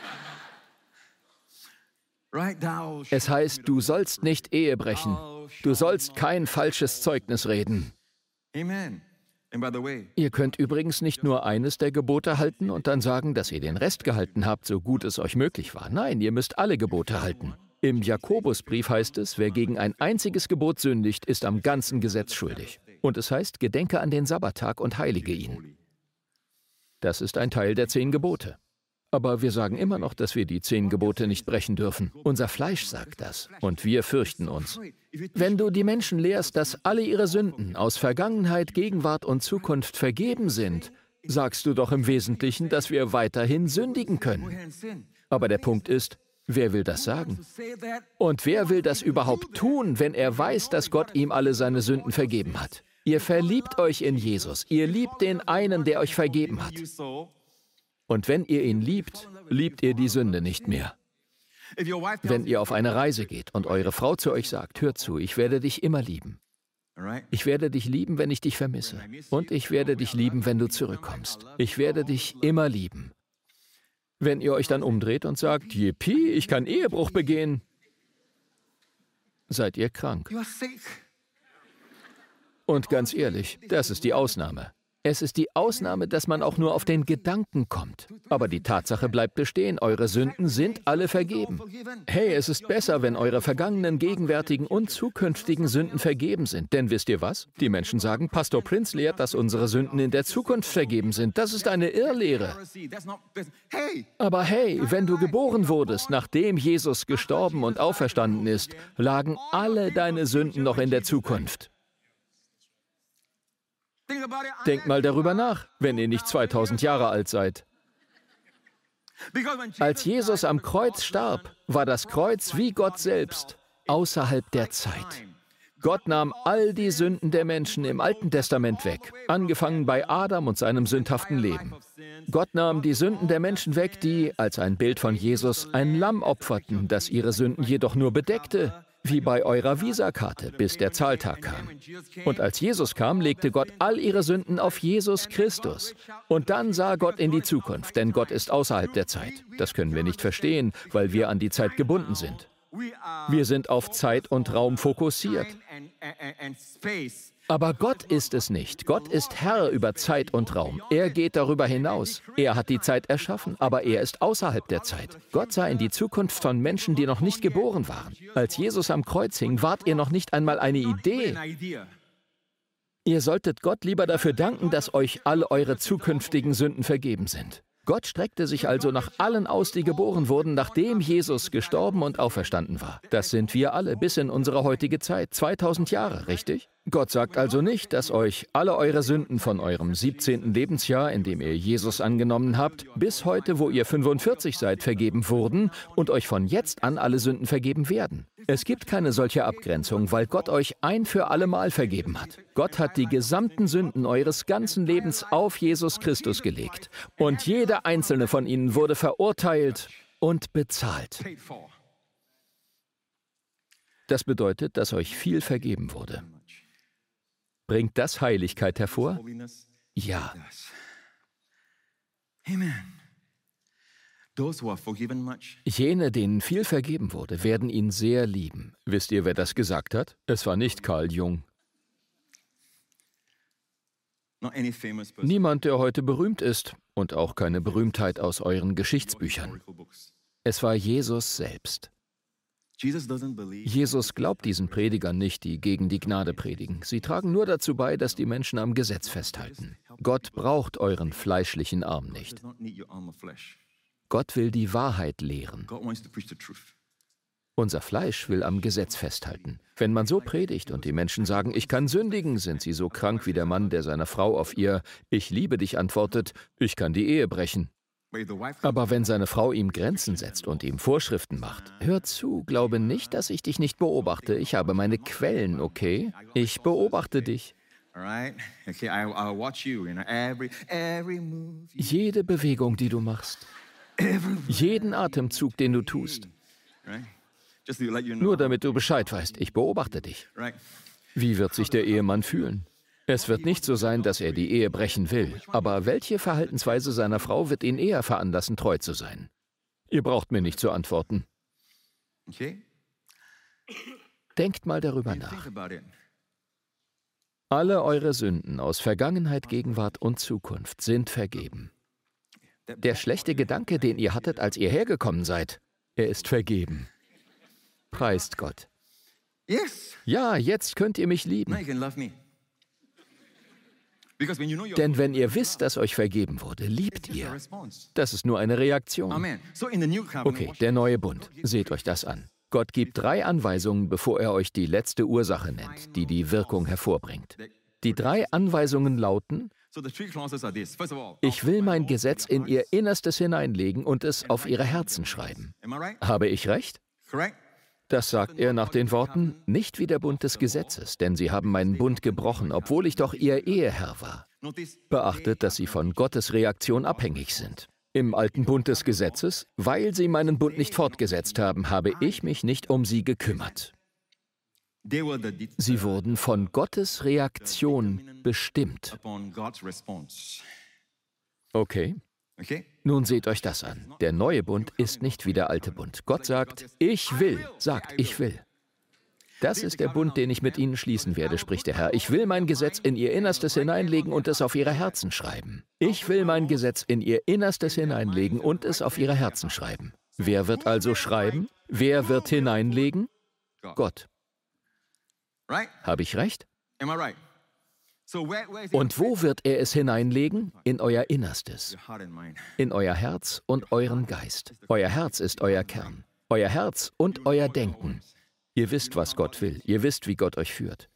Right, thou shalt- Es heißt, du sollst nicht Ehe brechen. Du sollst kein falsches Zeugnis reden. Amen. And by the way, Ihr könnt übrigens nicht nur eines der Gebote halten und dann sagen, dass ihr den Rest gehalten habt, so gut es euch möglich war. Nein, ihr müsst alle Gebote halten. Im Jakobusbrief heißt es, wer gegen ein einziges Gebot sündigt, ist am ganzen Gesetz schuldig. Und es heißt, gedenke an den Sabbattag und heilige ihn. Das ist ein Teil der zehn Gebote. Aber wir sagen immer noch, dass wir die zehn Gebote nicht brechen dürfen. Unser Fleisch sagt das und wir fürchten uns. Wenn du die Menschen lehrst, dass alle ihre Sünden aus Vergangenheit, Gegenwart und Zukunft vergeben sind, sagst du doch im Wesentlichen, dass wir weiterhin sündigen können. and sin. Aber der Punkt ist, wer will das sagen? Say that. Und wer will das überhaupt tun, wenn er weiß, dass Gott ihm alle seine Sünden vergeben hat? Ihr verliebt euch in Jesus. Ihr liebt den einen, der euch vergeben hat. You so. Und wenn ihr ihn liebt, liebt ihr die Sünde nicht mehr. If your wife tells Wenn ihr auf eine Reise geht und eure Frau zu euch sagt, hör zu, ich werde dich immer lieben. you, all right? Ich werde dich lieben, wenn ich dich vermisse. Und ich werde dich lieben, wenn du zurückkommst. Ich werde dich immer lieben. Wenn ihr euch dann umdreht und sagt, Yippie, ich kann Ehebruch begehen, seid ihr krank. You are sick. Und ganz ehrlich, das ist die Ausnahme. Es ist die Ausnahme, dass man auch nur auf den Gedanken kommt. Aber die Tatsache bleibt bestehen, eure Sünden sind alle vergeben. Hey, es ist besser, wenn eure vergangenen, gegenwärtigen und zukünftigen Sünden vergeben sind. Denn wisst ihr was? Die Menschen sagen, Pastor Prince lehrt, dass unsere Sünden in der Zukunft vergeben sind. Das ist eine Irrlehre. That's not, that's, hey, Aber hey, wenn du geboren wurdest, nachdem Jesus gestorben und auferstanden ist, lagen alle deine Sünden noch in der Zukunft. think about it. Denkt mal darüber nach, wenn ihr nicht zweitausend Jahre alt seid. Because when Als Jesus am Kreuz starb, war das Kreuz wie Gott selbst, außerhalb der Zeit. Gott nahm all die Sünden der Menschen im Alten Testament weg, angefangen bei Adam und seinem sündhaften Leben. Gott nahm die Sünden der Menschen weg, die, als ein Bild von Jesus, ein Lamm opferten, das ihre Sünden jedoch nur bedeckte, wie bei eurer Visakarte, bis der Zahltag kam. Und als Jesus kam, legte Gott all ihre Sünden auf Jesus Christus. Und dann sah Gott in die Zukunft, denn Gott ist außerhalb der Zeit. Das können wir nicht verstehen, weil wir an die Zeit gebunden sind. we are Wir sind auf Zeit und Raum fokussiert. and, and, and space. Aber Gott ist es nicht. Gott ist Herr über Zeit und Raum. Er geht darüber hinaus. Er hat die Zeit erschaffen, aber er ist außerhalb der Zeit. Gott sah in die Zukunft von Menschen, die noch nicht geboren waren. Als Jesus am Kreuz hing, wart ihr noch nicht einmal eine Idee. An idea. Ihr solltet Gott lieber dafür danken, dass euch alle eure zukünftigen Sünden vergeben sind. Gott streckte sich also nach allen aus, die geboren wurden, nachdem Jesus gestorben und auferstanden war. Das sind wir alle bis in unsere heutige Zeit, zweitausend Jahre, richtig? Gott sagt also nicht, dass euch alle eure Sünden von eurem siebzehnten Lebensjahr, in dem ihr Jesus angenommen habt, bis heute, wo ihr fünfundvierzig seid, vergeben wurden und euch von jetzt an alle Sünden vergeben werden. Es gibt keine solche Abgrenzung, weil Gott euch ein für alle Mal vergeben hat. Gott hat die gesamten Sünden eures ganzen Lebens auf Jesus Christus gelegt. Und jeder einzelne von ihnen wurde verurteilt und bezahlt. Das bedeutet, dass euch viel vergeben wurde. Bringt das Heiligkeit hervor? Ja. Jene, denen viel vergeben wurde, werden ihn sehr lieben. Wisst ihr, wer das gesagt hat? Es war nicht Carl Jung. Niemand, der heute berühmt ist und auch keine Berühmtheit aus euren Geschichtsbüchern. Es war Jesus selbst. Jesus glaubt diesen Predigern nicht, die gegen die Gnade predigen. Sie tragen nur dazu bei, dass die Menschen am Gesetz festhalten. Gott braucht euren fleischlichen Arm nicht. Gott will die Wahrheit lehren. Unser Fleisch will am Gesetz festhalten. Wenn man so predigt und die Menschen sagen, ich kann sündigen, sind sie so krank wie der Mann, der seiner Frau auf ihr Ich liebe dich antwortet, ich kann die Ehe brechen. Aber wenn seine Frau ihm Grenzen setzt und ihm Vorschriften macht, hör zu, glaube nicht, dass ich dich nicht beobachte. Ich habe meine Quellen, okay? Ich beobachte dich. Jede Bewegung, die du machst, jeden Atemzug, den du tust. Nur damit du Bescheid weißt, ich beobachte dich. Wie wird sich der Ehemann fühlen? Es wird nicht so sein, dass er die Ehe brechen will, aber welche Verhaltensweise seiner Frau wird ihn eher veranlassen, treu zu sein? Ihr braucht mir nicht zu antworten. Denkt mal darüber nach. Alle eure Sünden aus Vergangenheit, Gegenwart und Zukunft sind vergeben. Der schlechte Gedanke, den ihr hattet, als ihr hergekommen seid, er ist vergeben. Preist Gott. Ja, jetzt könnt ihr mich lieben. Denn wenn ihr wisst, dass euch vergeben wurde, liebt ihr. Das ist nur eine Reaktion. Okay, der neue Bund. Seht euch das an. Gott gibt drei Anweisungen, bevor er euch die letzte Ursache nennt, die die Wirkung hervorbringt. Die drei Anweisungen lauten: Ich will mein Gesetz in ihr Innerstes hineinlegen und es auf ihre Herzen schreiben. Habe ich recht? Das sagt er nach den Worten, nicht wie der Bund des Gesetzes, denn sie haben meinen Bund gebrochen, obwohl ich doch ihr Eheherr war. Beachtet, dass sie von Gottes Reaktion abhängig sind. Im alten Bund des Gesetzes, weil sie meinen Bund nicht fortgesetzt haben, habe ich mich nicht um sie gekümmert. Sie wurden von Gottes Reaktion bestimmt. Okay. Nun seht euch das an. Der neue Bund ist nicht wie der alte Bund. Gott sagt, ich will, sagt, ich will. Das ist der Bund, den ich mit ihnen schließen werde, spricht der Herr. Ich will mein Gesetz in ihr Innerstes hineinlegen und es auf ihre Herzen schreiben. Ich will mein Gesetz in ihr Innerstes hineinlegen und es auf ihre Herzen schreiben. Wer wird also schreiben? Wer wird hineinlegen? Gott. Habe ich recht? Und wo wird er es hineinlegen? In euer Innerstes, in euer Herz und euren Geist. Euer Herz ist euer Kern, euer Herz und euer Denken. Ihr wisst, was Gott will, ihr wisst, wie Gott euch führt.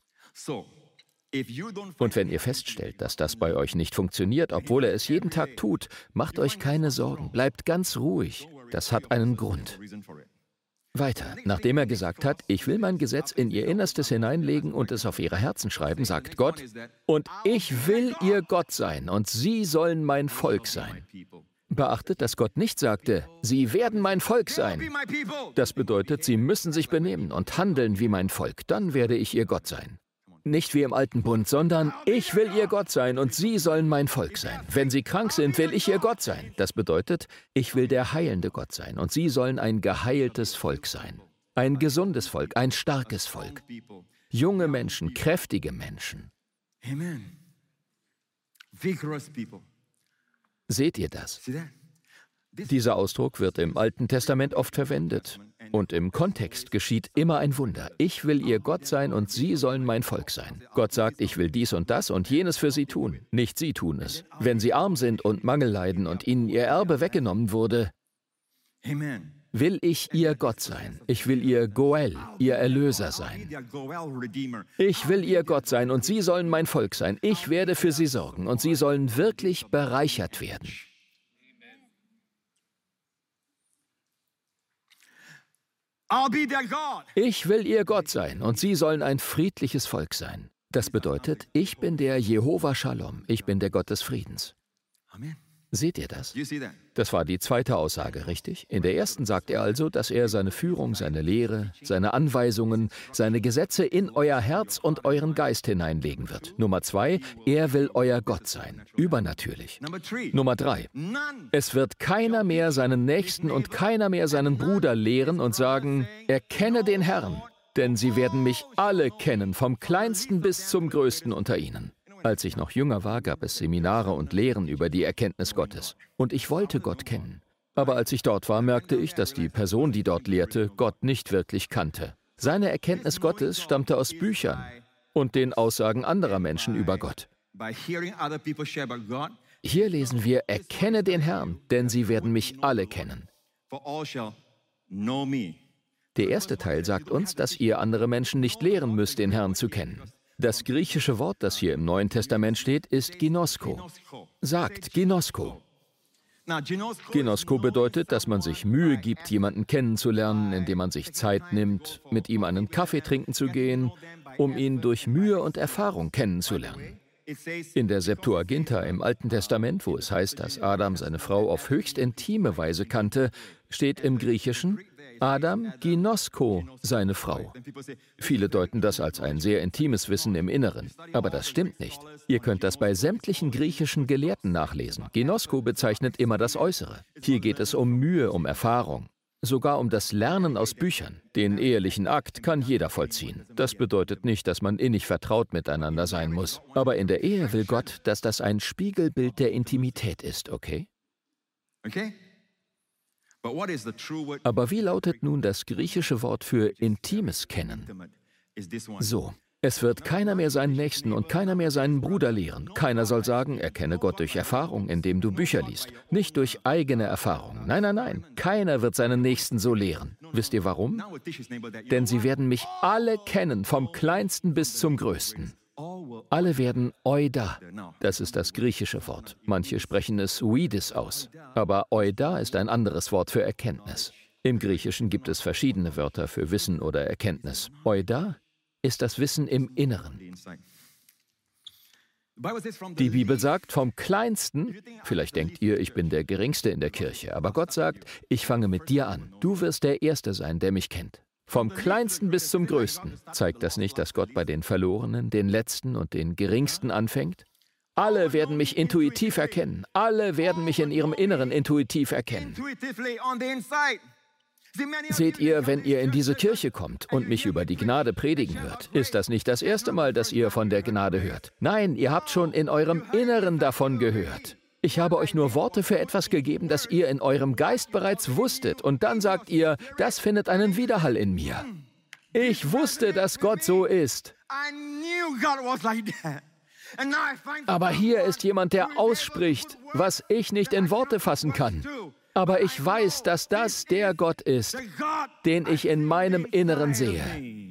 Und wenn ihr feststellt, dass das bei euch nicht funktioniert, obwohl er es jeden Tag tut, macht euch keine Sorgen, bleibt ganz ruhig. Das hat einen Grund. Weiter, nachdem er gesagt hat, ich will mein Gesetz in ihr Innerstes hineinlegen und es auf ihre Herzen schreiben, sagt Gott, und ich will ihr Gott sein und sie sollen mein Volk sein. Beachtet, dass Gott nicht sagte, sie werden mein Volk sein. Das bedeutet, sie müssen sich benehmen und handeln wie mein Volk, dann werde ich ihr Gott sein. Nicht wie im alten Bund, sondern ich will ihr Gott sein und sie sollen mein Volk sein. Wenn sie krank sind, will ich ihr Gott sein. Das bedeutet, ich will der heilende Gott sein und sie sollen ein geheiltes Volk sein. Ein gesundes Volk, ein starkes Volk. Junge Menschen, kräftige Menschen. Seht ihr das? Dieser Ausdruck wird im Alten Testament oft verwendet. Und im Kontext geschieht immer ein Wunder. Ich will ihr Gott sein und sie sollen mein Volk sein. Gott sagt, ich will dies und das und jenes für sie tun. Nicht sie tun es. Wenn sie arm sind und Mangel leiden und ihnen ihr Erbe weggenommen wurde, Amen. will ich ihr Gott sein. Ich will ihr Goel, ihr Erlöser sein. Ich will ihr Gott sein und sie sollen mein Volk sein. Ich werde für sie sorgen und sie sollen wirklich bereichert werden. I'll be their God. Ich will ihr Gott sein und sie sollen ein friedliches Volk sein. Das bedeutet, ich bin der Jehova Shalom. Ich bin der Gott des Friedens. Amen. Seht ihr das? You see that? Das war die zweite Aussage, richtig? In der ersten sagt er also, dass er seine Führung, seine Lehre, seine Anweisungen, seine Gesetze in euer Herz und euren Geist hineinlegen wird. Nummer zwei, er will euer Gott sein. Übernatürlich. Number three. Nummer drei, None. es wird keiner mehr seinen Nächsten und keiner mehr seinen Bruder lehren und sagen, erkenne den Herrn, denn sie werden mich alle kennen, vom Kleinsten bis zum Größten unter ihnen. Als ich noch jünger war, gab es Seminare und Lehren über die Erkenntnis Gottes. Und ich wollte Gott kennen. Aber als ich dort war, merkte ich, dass die Person, die dort lehrte, Gott nicht wirklich kannte. Seine Erkenntnis Gottes stammte aus Büchern und den Aussagen anderer Menschen über Gott. By hearing other people share about God, Hier lesen wir, erkenne den Herrn, denn sie werden mich alle kennen. for all shall know me. Der erste Teil sagt uns, dass ihr andere Menschen nicht lehren müsst, den Herrn zu kennen. Das griechische Wort, das hier im Neuen Testament steht, ist Ginosko. Sagt Ginosko. Now, Ginosko Ginosko bedeutet, dass man sich Mühe gibt, jemanden kennenzulernen, indem man sich Zeit nimmt, mit ihm einen Kaffee trinken zu gehen, um ihn durch Mühe und Erfahrung kennenzulernen. it says In der Septuaginta im Alten Testament, wo es heißt, dass Adam seine Frau auf höchst intime Weise kannte, steht im Griechischen Adam ginosko seine Frau. when people say, Viele deuten das als ein sehr intimes Wissen im Inneren. Aber das stimmt nicht. Ihr könnt das bei sämtlichen griechischen Gelehrten nachlesen. Ginosko bezeichnet immer das Äußere. Hier geht es um Mühe, um Erfahrung. Sogar um das Lernen aus Büchern. Den ehelichen Akt kann jeder vollziehen. Das bedeutet nicht, dass man innig vertraut miteinander sein muss. Aber in der Ehe will Gott, dass das ein Spiegelbild der Intimität ist, okay? okay? But what is the true word Aber wie lautet nun das griechische Wort für intimes Kennen? intimate? Is this one. So, es wird keiner mehr seinen Nächsten und keiner mehr seinen Bruder lehren. Keiner soll sagen, erkenne Gott durch Erfahrung, indem du Bücher liest. Nicht durch eigene Erfahrung. Nein, nein, nein. Keiner wird seinen Nächsten so lehren. Wisst ihr warum? Now we teach his neighbor that you Denn sie werden mich alle kennen, vom Kleinsten bis zum Größten. all will Alle werden Oida. now. Das ist das griechische Wort. Manche sprechen es Ouidis aus. Aber Oida ist ein anderes Wort für Erkenntnis. Im Griechischen gibt es verschiedene Wörter für Wissen oder Erkenntnis. Oida ist das Wissen im Inneren. The inside. The Bible says from the Die Bibel sagt, vom Kleinsten, vielleicht denkt ihr, ich bin der Geringste in der Kirche, aber Gott sagt, ich fange mit dir an. Du wirst der Erste sein, der mich kennt. Vom Kleinsten bis zum Größten. Zeigt das nicht, dass Gott bei den Verlorenen, den Letzten und den Geringsten anfängt? Alle werden mich intuitiv erkennen. Alle werden mich in ihrem Inneren intuitiv erkennen. intuitively on the inside. See, many of Seht you ihr, come wenn to ihr this in diese church, Kirche kommt und mich über die Gnade predigen hört, ist das nicht das erste Mal, dass ihr von der Gnade hört. Nein, ihr habt schon in eurem Inneren davon gehört. Ich habe euch nur Worte für etwas gegeben, das ihr in eurem Geist bereits wusstet. Und dann sagt ihr, das findet einen Widerhall in mir. Ich wusste, dass Gott so ist. I knew God was like that. And now I find Aber hier ist jemand, der ausspricht, was ich nicht in Worte fassen kann. Aber ich weiß, dass das der Gott ist, the God den ich in meinem Inneren sehe.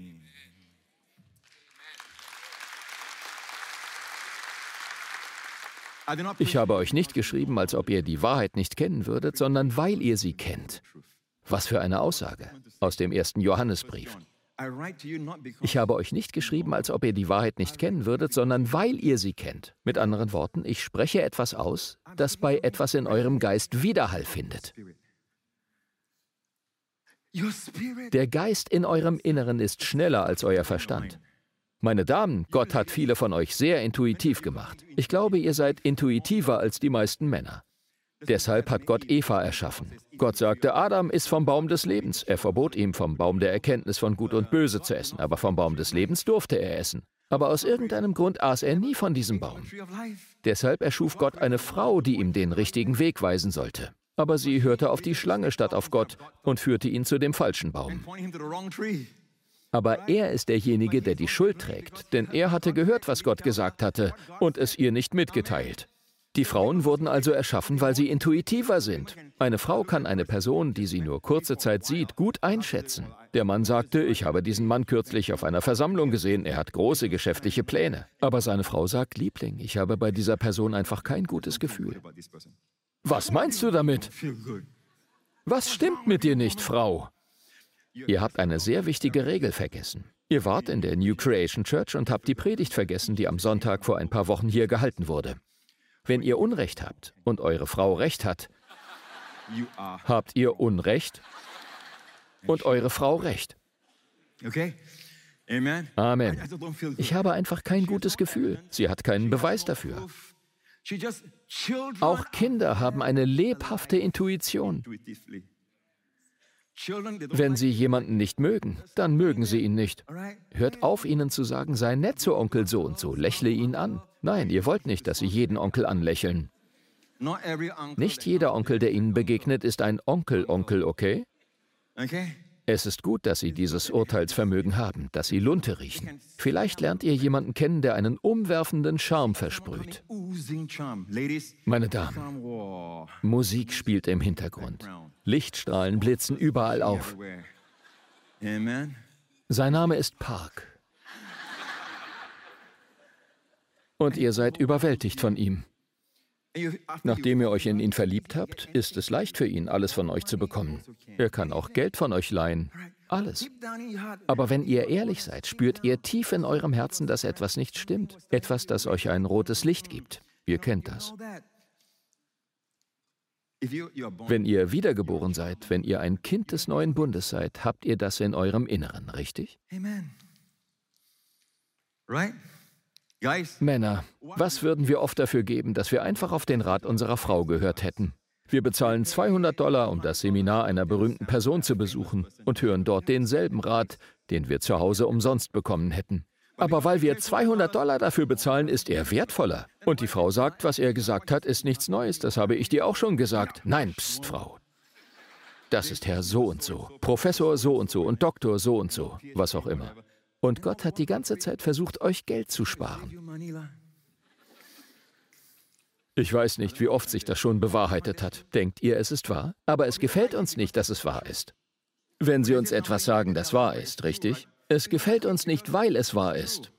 I do not Ich habe euch nicht geschrieben, als ob ihr die Wahrheit nicht kennen würdet, sondern weil ihr sie kennt. Was für eine Aussage aus dem ersten Johannesbrief. I write to you not because Ich habe euch nicht geschrieben, als ob ihr die Wahrheit nicht kennen würdet, sondern weil ihr sie kennt. Mit anderen Worten, ich spreche etwas aus, das bei etwas in eurem Geist Widerhall findet. your spirit. Der Geist in eurem Inneren ist schneller als euer Verstand. Meine Damen, Gott hat viele von euch sehr intuitiv gemacht. Ich glaube, ihr seid intuitiver als die meisten Männer. Deshalb hat Gott Eva erschaffen. Gott sagte, Adam isst vom Baum des Lebens. Er verbot ihm, vom Baum der Erkenntnis von Gut und Böse zu essen, aber vom Baum des Lebens durfte er essen. Aber aus irgendeinem Grund aß er nie von diesem Baum. Tree of life. Deshalb erschuf Gott eine Frau, die ihm den richtigen Weg weisen sollte. aber sie hörte auf die Schlange statt auf Gott und führte ihn zu dem falschen Baum. Aber er ist derjenige, der die Schuld trägt, denn er hatte gehört, was Gott gesagt hatte, und es ihr nicht mitgeteilt. Die Frauen wurden also erschaffen, weil sie intuitiver sind. Eine Frau kann eine Person, die sie nur kurze Zeit sieht, gut einschätzen. Der Mann sagte, ich habe diesen Mann kürzlich auf einer Versammlung gesehen, er hat große geschäftliche Pläne. Aber seine Frau sagt, Liebling, ich habe bei dieser Person einfach kein gutes Gefühl. Was meinst du damit? Was stimmt mit dir nicht, Frau? Ihr habt eine sehr wichtige Regel vergessen. Ihr wart in der New Creation Church und habt die Predigt vergessen, die am Sonntag vor ein paar Wochen hier gehalten wurde. Wenn ihr Unrecht habt und eure Frau Recht hat, habt ihr Unrecht und eure Frau Recht. Amen. Ich habe einfach kein gutes Gefühl. Sie hat keinen Beweis dafür. Auch Kinder haben eine lebhafte Intuition. Wenn Sie jemanden nicht mögen, dann mögen Sie ihn nicht. Hört auf, ihnen zu sagen, sei nett zu Onkel so und so, lächle ihn an. Nein, ihr wollt nicht, dass Sie jeden Onkel anlächeln. Nicht jeder Onkel, der Ihnen begegnet, ist ein Onkel-Onkel, okay? Es ist gut, dass Sie dieses Urteilsvermögen haben, dass Sie Lunte riechen. Vielleicht lernt ihr jemanden kennen, der einen umwerfenden Charme versprüht. Meine Damen, Musik spielt im Hintergrund. Lichtstrahlen blitzen überall auf. Sein Name ist Park. Und ihr seid überwältigt von ihm. Nachdem ihr euch in ihn verliebt habt, ist es leicht für ihn, alles von euch zu bekommen. Er kann auch Geld von euch leihen. Alles. Aber wenn ihr ehrlich seid, spürt ihr tief in eurem Herzen, dass etwas nicht stimmt. Etwas, das euch ein rotes Licht gibt. Ihr kennt das. Wenn ihr wiedergeboren seid, wenn ihr ein Kind des neuen Bundes seid, habt ihr das in eurem Inneren, richtig? Männer, was würden wir oft dafür geben, dass wir einfach auf den Rat unserer Frau gehört hätten? Wir bezahlen zweihundert Dollar, um das Seminar einer berühmten Person zu besuchen und hören dort denselben Rat, den wir zu Hause umsonst bekommen hätten. Aber weil wir zweihundert Dollar dafür bezahlen, ist er wertvoller. Und die Frau sagt, was er gesagt hat, ist nichts Neues, das habe ich dir auch schon gesagt. Nein, pst, Frau. Das ist Herr so und so, Professor so und so und Doktor so und so, was auch immer. Und Gott hat die ganze Zeit versucht, euch Geld zu sparen. Ich weiß nicht, wie oft sich das schon bewahrheitet hat. Denkt ihr, es ist wahr? Aber es gefällt uns nicht, dass es wahr ist. Wenn Sie uns etwas sagen, das wahr ist, richtig? Es gefällt uns nicht, weil es wahr ist.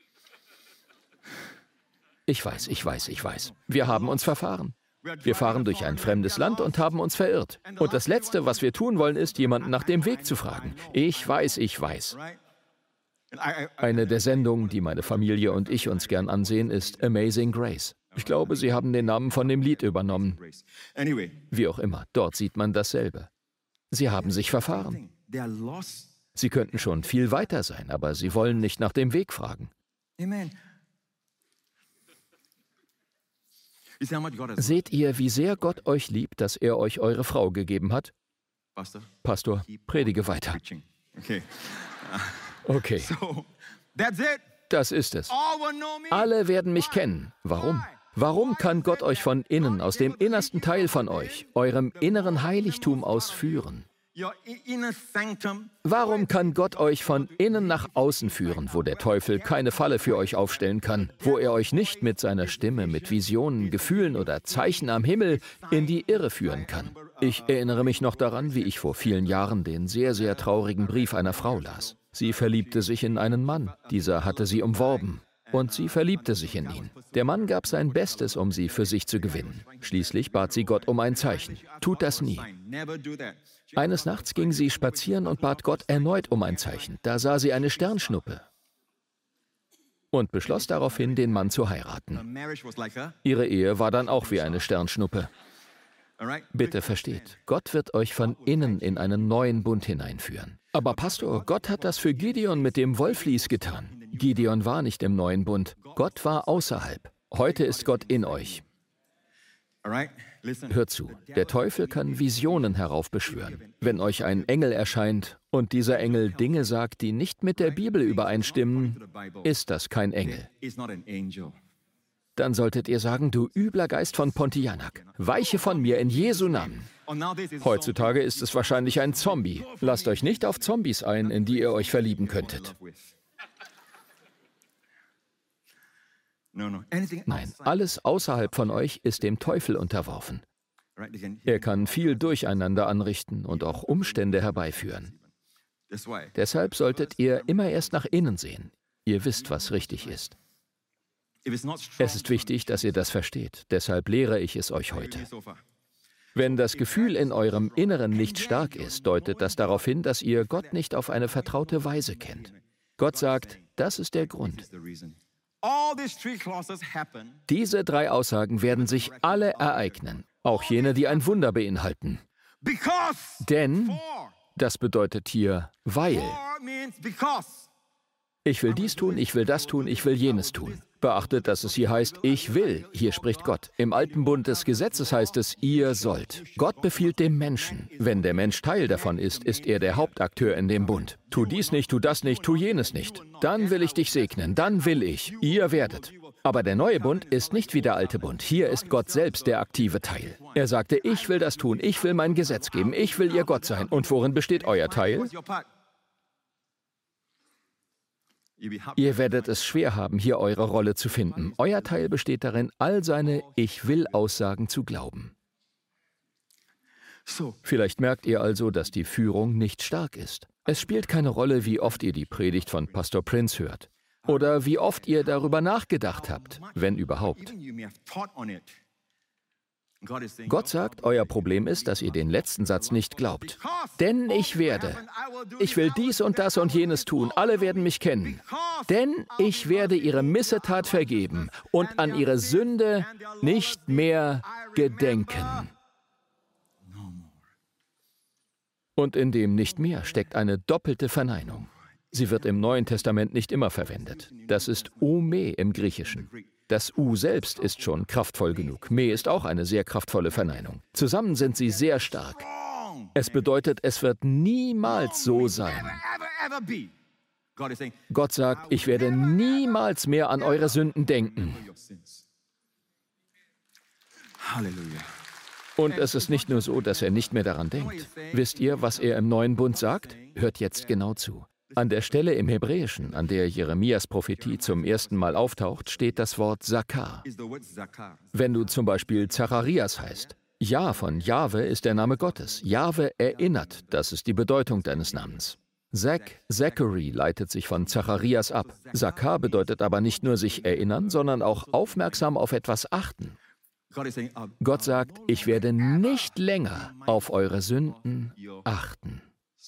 Ich weiß, ich weiß, ich weiß. Wir haben uns verfahren. Wir fahren durch ein fremdes Land und haben uns verirrt. Und das Letzte, was wir tun wollen, ist, jemanden nach dem Weg zu fragen. Ich weiß, ich weiß. Eine der Sendungen, die meine Familie und ich uns gern ansehen, ist Amazing Grace. Ich glaube, sie haben den Namen von dem Lied übernommen. Wie auch immer, dort sieht man dasselbe. Sie haben sich verfahren. Sie könnten schon viel weiter sein, aber sie wollen nicht nach dem Weg fragen. Seht ihr, wie sehr Gott euch liebt, dass er euch eure Frau gegeben hat? Pastor, predige weiter. Okay. Das ist es. Alle werden mich kennen. Warum? Warum kann Gott euch von innen, aus dem innersten Teil von euch, eurem inneren Heiligtum aus führen? Warum kann Gott euch von innen nach außen führen, wo der Teufel keine Falle für euch aufstellen kann, wo er euch nicht mit seiner Stimme, mit Visionen, Gefühlen oder Zeichen am Himmel in die Irre führen kann? Ich erinnere mich noch daran, wie ich vor vielen Jahren den sehr, sehr traurigen Brief einer Frau las. Sie verliebte sich in einen Mann. Dieser hatte sie umworben. Und sie verliebte sich in ihn. Der Mann gab sein Bestes, um sie für sich zu gewinnen. Schließlich bat sie Gott um ein Zeichen. Tut das nie. Eines Nachts ging sie spazieren und bat Gott erneut um ein Zeichen. Da sah sie eine Sternschnuppe und beschloss daraufhin, den Mann zu heiraten. Ihre Ehe war dann auch wie eine Sternschnuppe. Bitte versteht, Gott wird euch von innen in einen neuen Bund hineinführen. Aber Pastor, Gott hat das für Gideon mit dem Wollvlies getan. Gideon war nicht im neuen Bund. Gott war außerhalb. Heute ist Gott in euch. Hört zu, der Teufel kann Visionen heraufbeschwören. Wenn euch ein Engel erscheint und dieser Engel Dinge sagt, die nicht mit der Bibel übereinstimmen, ist das kein Engel. dann solltet ihr sagen, du übler Geist von Pontianak, weiche von mir in Jesu Namen. Heutzutage ist es wahrscheinlich ein Zombie. Lasst euch nicht auf Zombies ein, in die ihr euch verlieben könntet. Nein, alles außerhalb von euch ist dem Teufel unterworfen. Er kann viel Durcheinander anrichten und auch Umstände herbeiführen. Deshalb solltet ihr immer erst nach innen sehen. Ihr wisst, was richtig ist. Es ist wichtig, dass ihr das versteht. Deshalb lehre ich es euch heute. Wenn das Gefühl in eurem Inneren nicht stark ist, deutet das darauf hin, dass ihr Gott nicht auf eine vertraute Weise kennt. Gott sagt, das ist der Grund. Diese drei Aussagen werden sich alle ereignen, auch jene, die ein Wunder beinhalten. Denn, das bedeutet hier, weil. Ich will dies tun, ich will das tun, ich will jenes tun. Beachtet, dass es hier heißt, ich will. Hier spricht Gott. Im alten Bund des Gesetzes heißt es, ihr sollt. Gott befiehlt dem Menschen. Wenn der Mensch Teil davon ist, ist er der Hauptakteur in dem Bund. Tu dies nicht, tu das nicht, tu jenes nicht. Dann will ich dich segnen, dann will ich. Ihr werdet. Aber der neue Bund ist nicht wie der alte Bund. Hier ist Gott selbst der aktive Teil. Er sagte, ich will das tun, ich will mein Gesetz geben, ich will ihr Gott sein. Und worin besteht euer Teil? Ihr werdet es schwer haben, hier eure Rolle zu finden. Euer Teil besteht darin, all seine Ich-will-Aussagen zu glauben. Vielleicht merkt ihr also, dass die Führung nicht stark ist. Es spielt keine Rolle, wie oft ihr die Predigt von Pastor Prince hört. Oder wie oft ihr darüber nachgedacht habt, wenn überhaupt. Gott sagt, euer Problem ist, dass ihr den letzten Satz nicht glaubt. Denn ich werde. Ich will dies und das und jenes tun. Alle werden mich kennen. Denn ich werde ihre Missetat vergeben und an ihre Sünde nicht mehr gedenken. Und in dem nicht mehr steckt eine doppelte Verneinung. Sie wird im Neuen Testament nicht immer verwendet. Das ist Ome im Griechischen. Das U selbst ist schon kraftvoll genug. Me ist auch eine sehr kraftvolle Verneinung. Zusammen sind sie sehr stark. Es bedeutet, es wird niemals so sein. Gott sagt, ich werde niemals mehr an eure Sünden denken. Und es ist nicht nur so, dass er nicht mehr daran denkt. Wisst ihr, was er im neuen Bund sagt? Hört jetzt genau zu. An der Stelle im Hebräischen, an der Jeremias Prophetie zum ersten Mal auftaucht, steht das Wort Zakar. Wenn du zum Beispiel Zacharias heißt, Ja von Jahwe ist der Name Gottes. Jahwe erinnert, das ist die Bedeutung deines Namens. Zach, Zachary leitet sich von Zacharias ab. Zakar bedeutet aber nicht nur sich erinnern, sondern auch aufmerksam auf etwas achten. Gott sagt, ich werde nicht länger auf eure Sünden achten.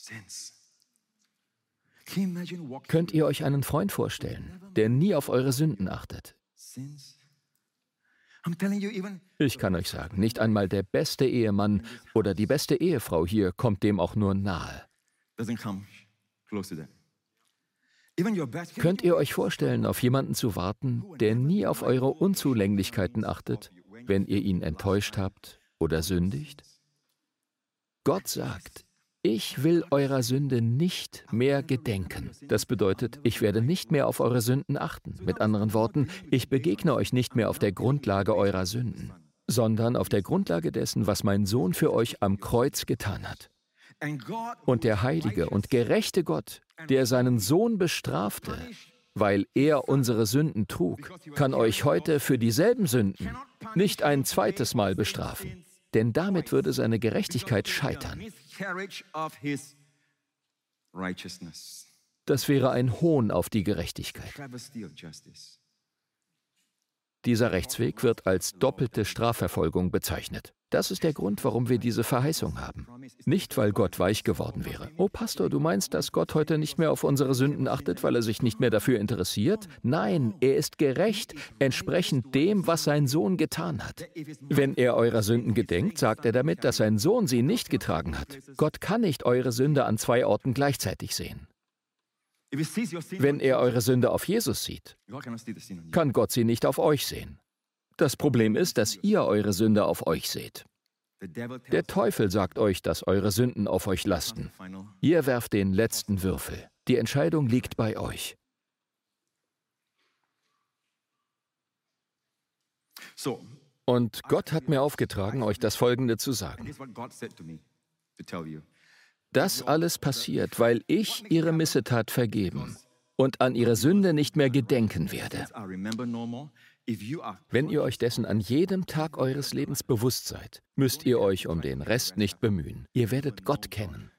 Könnt ihr euch einen Freund vorstellen, der nie auf eure Sünden achtet? Ich kann euch sagen, nicht einmal der beste Ehemann oder die beste Ehefrau hier kommt dem auch nur nahe. Könnt ihr euch vorstellen, auf jemanden zu warten, der nie auf eure Unzulänglichkeiten achtet, wenn ihr ihn enttäuscht habt oder sündigt? Gott sagt, ich will eurer Sünde nicht mehr gedenken. Das bedeutet, ich werde nicht mehr auf eure Sünden achten. Mit anderen Worten, ich begegne euch nicht mehr auf der Grundlage eurer Sünden, sondern auf der Grundlage dessen, was mein Sohn für euch am Kreuz getan hat. Und der heilige und gerechte Gott, der seinen Sohn bestrafte, weil er unsere Sünden trug, kann euch heute für dieselben Sünden nicht ein zweites Mal bestrafen. Denn damit würde seine Gerechtigkeit scheitern. Das wäre ein Hohn auf die Gerechtigkeit. Dieser Rechtsweg wird als doppelte Strafverfolgung bezeichnet. Das ist der Grund, warum wir diese Verheißung haben. Nicht, weil Gott weich geworden wäre. Oh Pastor, du meinst, dass Gott heute nicht mehr auf unsere Sünden achtet, weil er sich nicht mehr dafür interessiert? Nein, er ist gerecht, entsprechend dem, was sein Sohn getan hat. Wenn er eurer Sünden gedenkt, sagt er damit, dass sein Sohn sie nicht getragen hat. Gott kann nicht eure Sünde an zwei Orten gleichzeitig sehen. Wenn er eure Sünde auf Jesus sieht, kann Gott sie nicht auf euch sehen. Das Problem ist, dass ihr eure Sünde auf euch seht. Der Teufel sagt euch, dass eure Sünden auf euch lasten. Ihr werft den letzten Würfel. Die Entscheidung liegt bei euch. Und Gott hat mir aufgetragen, euch das Folgende zu sagen. Das alles passiert, weil ich ihre Missetat vergeben und an ihre Sünde nicht mehr gedenken werde. Wenn ihr euch dessen an jedem Tag eures Lebens bewusst seid, müsst ihr euch um den Rest nicht bemühen. Ihr werdet Gott kennen.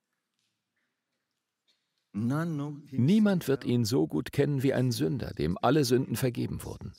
Niemand wird ihn so gut kennen wie ein Sünder, dem alle Sünden vergeben wurden.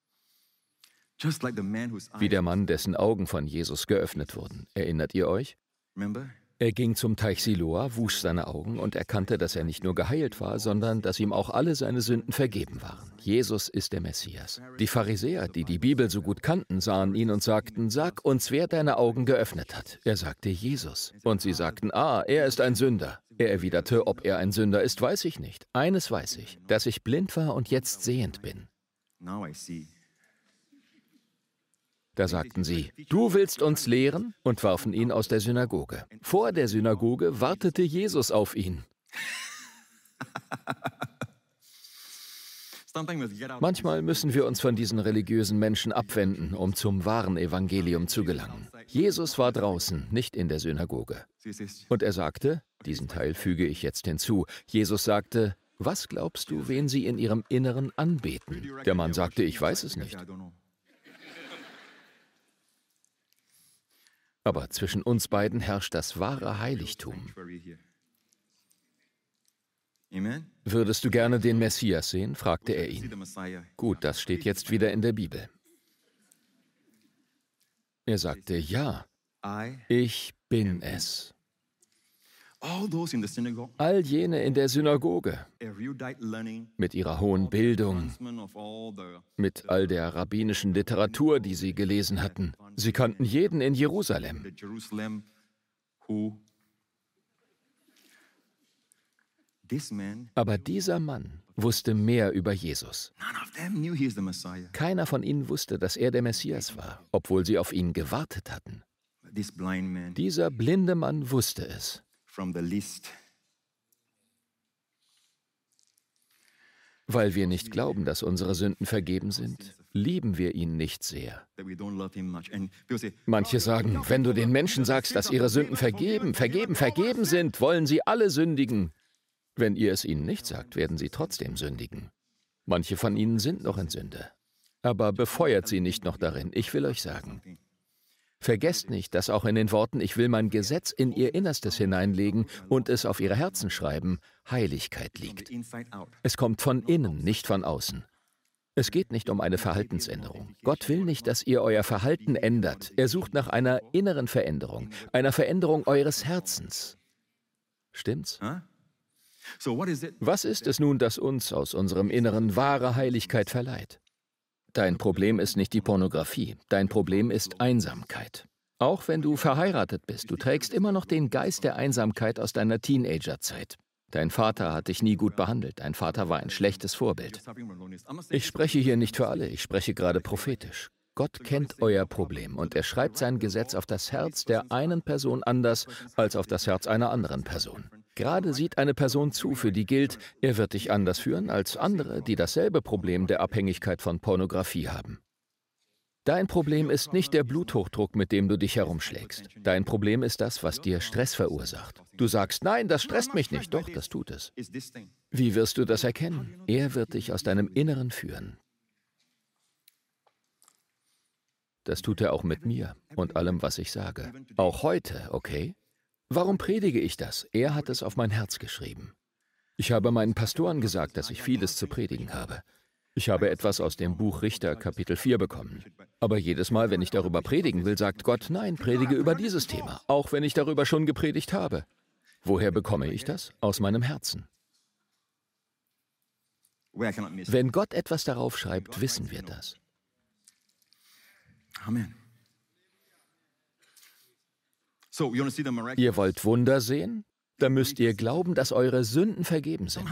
Wie der Mann, dessen Augen von Jesus geöffnet wurden. Erinnert ihr euch? Er ging zum Teich Siloa, wusch seine Augen und erkannte, dass er nicht nur geheilt war, sondern dass ihm auch alle seine Sünden vergeben waren. Jesus ist der Messias. Die Pharisäer, die die Bibel so gut kannten, sahen ihn und sagten, sag uns, wer deine Augen geöffnet hat. Er sagte, Jesus. Und sie sagten, ah, er ist ein Sünder. Er erwiderte, ob er ein Sünder ist, weiß ich nicht. Eines weiß ich, dass ich blind war und jetzt sehend bin. Da sagten sie, du willst uns lehren, und warfen ihn aus der Synagoge. Vor der Synagoge wartete Jesus auf ihn. Manchmal müssen wir uns von diesen religiösen Menschen abwenden, um zum wahren Evangelium zu gelangen. Jesus war draußen, nicht in der Synagoge. Und er sagte, diesen Teil füge ich jetzt hinzu, Jesus sagte, was glaubst du, wen sie in ihrem Inneren anbeten? Der Mann sagte, ich weiß es nicht. Aber zwischen uns beiden herrscht das wahre Heiligtum. Würdest du gerne den Messias sehen? Fragte er ihn. Gut, das steht jetzt wieder in der Bibel. Er sagte, ja, ich bin es. All jene in der Synagoge, mit ihrer hohen Bildung, mit all der rabbinischen Literatur, die sie gelesen hatten, sie kannten jeden in Jerusalem. Aber dieser Mann wusste mehr über Jesus. Keiner von ihnen wusste, dass er der Messias war, obwohl sie auf ihn gewartet hatten. Dieser blinde Mann wusste es. Weil wir nicht glauben, dass unsere Sünden vergeben sind, lieben wir ihn nicht sehr. Manche sagen, wenn du den Menschen sagst, dass ihre Sünden vergeben, vergeben, vergeben sind, wollen sie alle sündigen. Wenn ihr es ihnen nicht sagt, werden sie trotzdem sündigen. Manche von ihnen sind noch in Sünde. Aber befeuert sie nicht noch darin. Ich will euch sagen, vergesst nicht, dass auch in den Worten, ich will mein Gesetz in ihr Innerstes hineinlegen und es auf ihre Herzen schreiben, Heiligkeit liegt. Es kommt von innen, nicht von außen. Es geht nicht um eine Verhaltensänderung. Gott will nicht, dass ihr euer Verhalten ändert. Er sucht nach einer inneren Veränderung, einer Veränderung eures Herzens. Stimmt's? Was ist es nun, das uns aus unserem Inneren wahre Heiligkeit verleiht? Dein Problem ist nicht die Pornografie, dein Problem ist Einsamkeit. Auch wenn du verheiratet bist, du trägst immer noch den Geist der Einsamkeit aus deiner Teenagerzeit. Dein Vater hat dich nie gut behandelt, dein Vater war ein schlechtes Vorbild. Ich spreche hier nicht für alle, ich spreche gerade prophetisch. Gott kennt euer Problem und er schreibt sein Gesetz auf das Herz der einen Person anders als auf das Herz einer anderen Person. Gerade sieht eine Person zu, für die gilt, er wird dich anders führen als andere, die dasselbe Problem der Abhängigkeit von Pornografie haben. Dein Problem ist nicht der Bluthochdruck, mit dem du dich herumschlägst. Dein Problem ist das, was dir Stress verursacht. Du sagst, nein, das stresst mich nicht. Doch, das tut es. Wie wirst du das erkennen? Er wird dich aus deinem Inneren führen. Das tut er auch mit mir und allem, was ich sage. Auch heute, okay? Warum predige ich das? Er hat es auf mein Herz geschrieben. Ich habe meinen Pastoren gesagt, dass ich vieles zu predigen habe. Ich habe etwas aus dem Buch Richter, Kapitel vier bekommen. Aber jedes Mal, wenn ich darüber predigen will, sagt Gott, nein, predige über dieses Thema, auch wenn ich darüber schon gepredigt habe. Woher bekomme ich das? Aus meinem Herzen. Wenn Gott etwas darauf schreibt, wissen wir das. Amen. Ihr wollt Wunder sehen? Dann müsst ihr glauben, dass eure Sünden vergeben sind.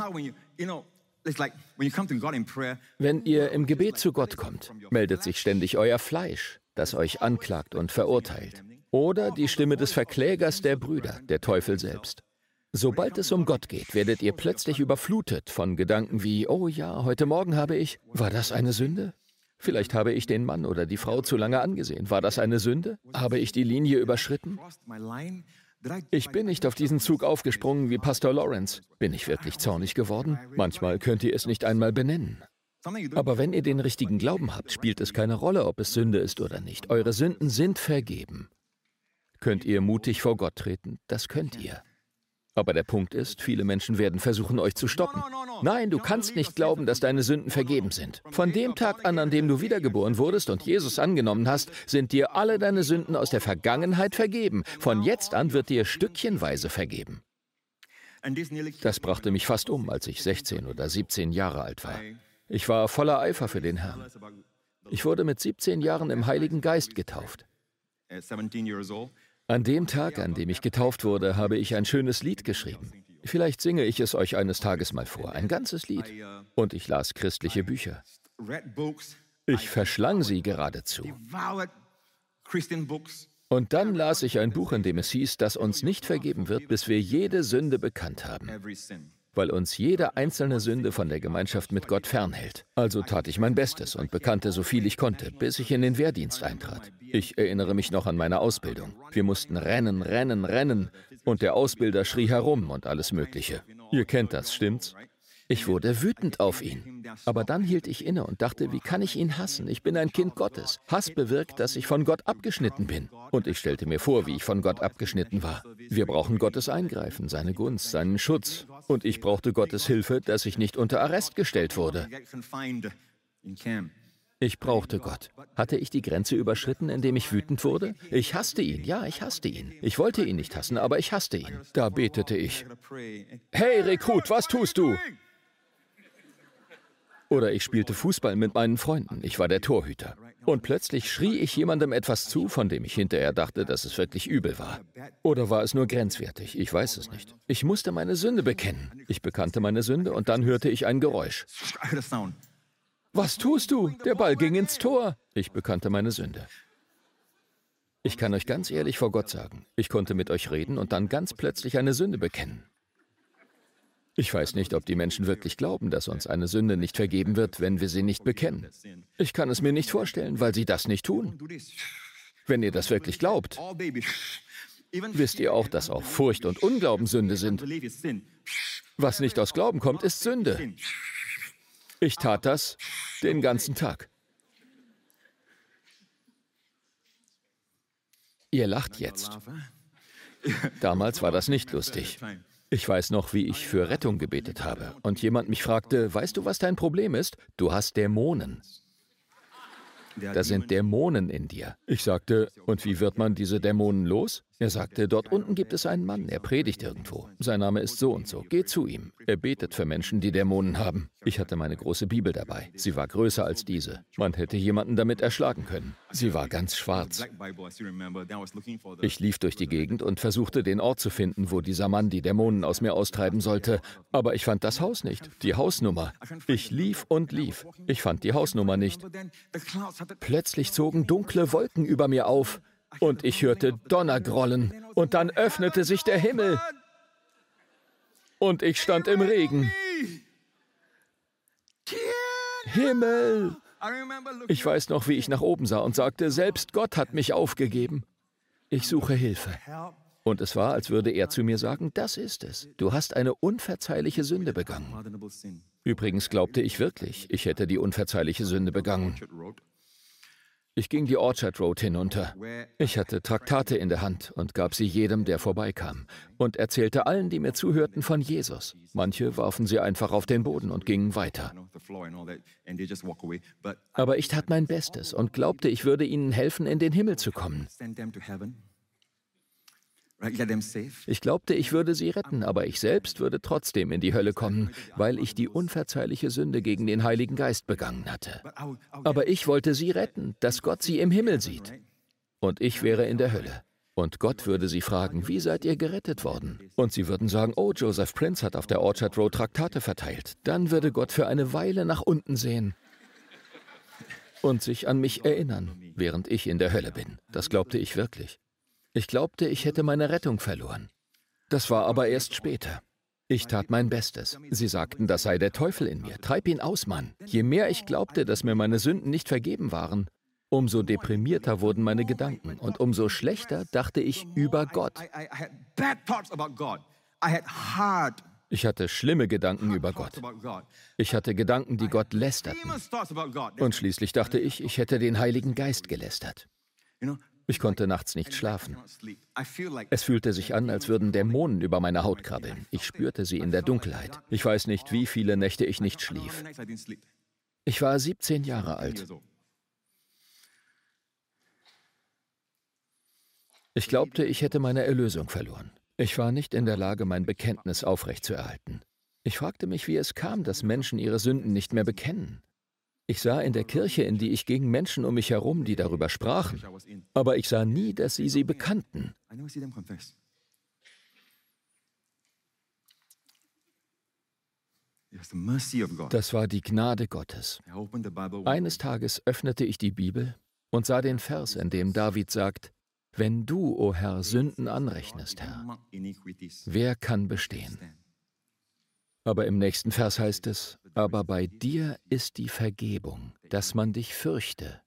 Wenn ihr im Gebet zu Gott kommt, meldet sich ständig euer Fleisch, das euch anklagt und verurteilt. Oder die Stimme des Verklägers der Brüder, der Teufel selbst. Sobald es um Gott geht, werdet ihr plötzlich überflutet von Gedanken wie, oh ja, heute Morgen habe ich, war das eine Sünde? Vielleicht habe ich den Mann oder die Frau zu lange angesehen. War das eine Sünde? Habe ich die Linie überschritten? Ich bin nicht auf diesen Zug aufgesprungen wie Pastor Lawrence. Bin ich wirklich zornig geworden? Manchmal könnt ihr es nicht einmal benennen. Aber wenn ihr den richtigen Glauben habt, spielt es keine Rolle, ob es Sünde ist oder nicht. Eure Sünden sind vergeben. Könnt ihr mutig vor Gott treten? Das könnt ihr. Aber der Punkt ist, viele Menschen werden versuchen, euch zu stoppen. Nein, du kannst nicht glauben, dass deine Sünden vergeben sind. Von dem Tag an, an dem du wiedergeboren wurdest und Jesus angenommen hast, sind dir alle deine Sünden aus der Vergangenheit vergeben. Von jetzt an wird dir stückchenweise vergeben. Das brachte mich fast um, als ich sechzehn oder siebzehn Jahre alt war. Ich war voller Eifer für den Herrn. Ich wurde mit siebzehn Jahren im Heiligen Geist getauft. An dem Tag, an dem ich getauft wurde, habe ich ein schönes Lied geschrieben. Vielleicht singe ich es euch eines Tages mal vor, ein ganzes Lied. Und ich las christliche Bücher. Ich verschlang sie geradezu. Und dann las ich ein Buch, in dem es hieß, dass uns nicht vergeben wird, bis wir jede Sünde bekannt haben, weil uns jede einzelne Sünde von der Gemeinschaft mit Gott fernhält. Also tat ich mein Bestes und bekannte so viel ich konnte, bis ich in den Wehrdienst eintrat. Ich erinnere mich noch an meine Ausbildung. Wir mussten rennen, rennen, rennen und der Ausbilder schrie herum und alles Mögliche. Ihr kennt das, stimmt's? Ich wurde wütend auf ihn. Aber dann hielt ich inne und dachte, wie kann ich ihn hassen? Ich bin ein Kind Gottes. Hass bewirkt, dass ich von Gott abgeschnitten bin. Und ich stellte mir vor, wie ich von Gott abgeschnitten war. Wir brauchen Gottes Eingreifen, seine Gunst, seinen Schutz. Und ich brauchte Gottes Hilfe, dass ich nicht unter Arrest gestellt wurde. Ich brauchte Gott. Hatte ich die Grenze überschritten, indem ich wütend wurde? Ich hasste ihn, ja, ich hasste ihn. Ich wollte ihn nicht hassen, aber ich hasste ihn. Da betete ich. Hey, Rekrut, was tust du? Oder ich spielte Fußball mit meinen Freunden. Ich war der Torhüter. Und plötzlich schrie ich jemandem etwas zu, von dem ich hinterher dachte, dass es wirklich übel war. Oder war es nur grenzwertig? Ich weiß es nicht. Ich musste meine Sünde bekennen. Ich bekannte meine Sünde und dann hörte ich ein Geräusch. Was tust du? Der Ball ging ins Tor. Ich bekannte meine Sünde. Ich kann euch ganz ehrlich vor Gott sagen, ich konnte mit euch reden und dann ganz plötzlich eine Sünde bekennen. Ich weiß nicht, ob die Menschen wirklich glauben, dass uns eine Sünde nicht vergeben wird, wenn wir sie nicht bekennen. Ich kann es mir nicht vorstellen, weil sie das nicht tun. Wenn ihr das wirklich glaubt, wisst ihr auch, dass auch Furcht und Unglauben Sünde sind. Was nicht aus Glauben kommt, ist Sünde. Ich tat das den ganzen Tag. Ihr lacht jetzt. Damals war das nicht lustig. Ich weiß noch, wie ich für Rettung gebetet habe und jemand mich fragte, weißt du, was dein Problem ist? Du hast Dämonen. Da sind Dämonen in dir. Ich sagte, und wie wird man diese Dämonen los? Er sagte, dort unten gibt es einen Mann, er predigt irgendwo. Sein Name ist so und so. Geh zu ihm. Er betet für Menschen, die Dämonen haben. Ich hatte meine große Bibel dabei. Sie war größer als diese. Man hätte jemanden damit erschlagen können. Sie war ganz schwarz. Ich lief durch die Gegend und versuchte, den Ort zu finden, wo dieser Mann die Dämonen aus mir austreiben sollte. Aber ich fand das Haus nicht, die Hausnummer. Ich lief und lief. Ich fand die Hausnummer nicht. Plötzlich zogen dunkle Wolken über mir auf. Und ich hörte Donner grollen. Und dann öffnete sich der Himmel. Und ich stand im Regen. Himmel! Ich weiß noch, wie ich nach oben sah und sagte, selbst Gott hat mich aufgegeben. Ich suche Hilfe. Und es war, als würde er zu mir sagen, das ist es. Du hast eine unverzeihliche Sünde begangen. Übrigens glaubte ich wirklich, ich hätte die unverzeihliche Sünde begangen. Ich ging die Orchard Road hinunter. Ich hatte Traktate in der Hand und gab sie jedem, der vorbeikam, und erzählte allen, die mir zuhörten, von Jesus. Manche warfen sie einfach auf den Boden und gingen weiter. Aber ich tat mein Bestes und glaubte, ich würde ihnen helfen, in den Himmel zu kommen. Ich glaubte, ich würde sie retten, aber ich selbst würde trotzdem in die Hölle kommen, weil ich die unverzeihliche Sünde gegen den Heiligen Geist begangen hatte. Aber ich wollte sie retten, dass Gott sie im Himmel sieht. Und ich wäre in der Hölle. Und Gott würde sie fragen, wie seid ihr gerettet worden? Und sie würden sagen, oh, Joseph Prince hat auf der Orchard Road Traktate verteilt. Dann würde Gott für eine Weile nach unten sehen und sich an mich erinnern, während ich in der Hölle bin. Das glaubte ich wirklich. Ich glaubte, ich hätte meine Rettung verloren. Das war aber erst später. Ich tat mein Bestes. Sie sagten, das sei der Teufel in mir. Treib ihn aus, Mann. Je mehr ich glaubte, dass mir meine Sünden nicht vergeben waren, umso deprimierter wurden meine Gedanken und umso schlechter dachte ich über Gott. Ich hatte schlimme Gedanken über Gott. Ich hatte Gedanken, die Gott lästerten. Und schließlich dachte ich, ich hätte den Heiligen Geist gelästert. Ich konnte nachts nicht schlafen. Es fühlte sich an, als würden Dämonen über meine Haut krabbeln. Ich spürte sie in der Dunkelheit. Ich weiß nicht, wie viele Nächte ich nicht schlief. Ich war siebzehn Jahre alt. Ich glaubte, ich hätte meine Erlösung verloren. Ich war nicht in der Lage, mein Bekenntnis aufrechtzuerhalten. Ich fragte mich, wie es kam, dass Menschen ihre Sünden nicht mehr bekennen. Ich sah in der Kirche, in die ich ging, Menschen um mich herum, die darüber sprachen. Aber ich sah nie, dass sie sie bekannten. Das war die Gnade Gottes. Eines Tages öffnete ich die Bibel und sah den Vers, in dem David sagt, wenn du, o Herr, Sünden anrechnest, Herr, wer kann bestehen? Aber im nächsten Vers heißt es, aber bei dir ist die Vergebung, dass man dich fürchte.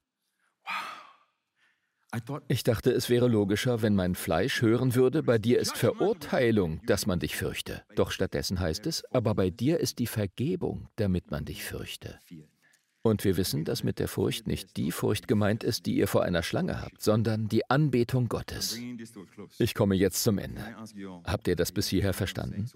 Ich dachte, es wäre logischer, wenn mein Fleisch hören würde, bei dir ist Verurteilung, dass man dich fürchte. Doch stattdessen heißt es, aber bei dir ist die Vergebung, damit man dich fürchte. Und wir wissen, dass mit der Furcht nicht die Furcht gemeint ist, die ihr vor einer Schlange habt, sondern die Anbetung Gottes. Ich komme jetzt zum Ende. Habt ihr das bis hierher verstanden?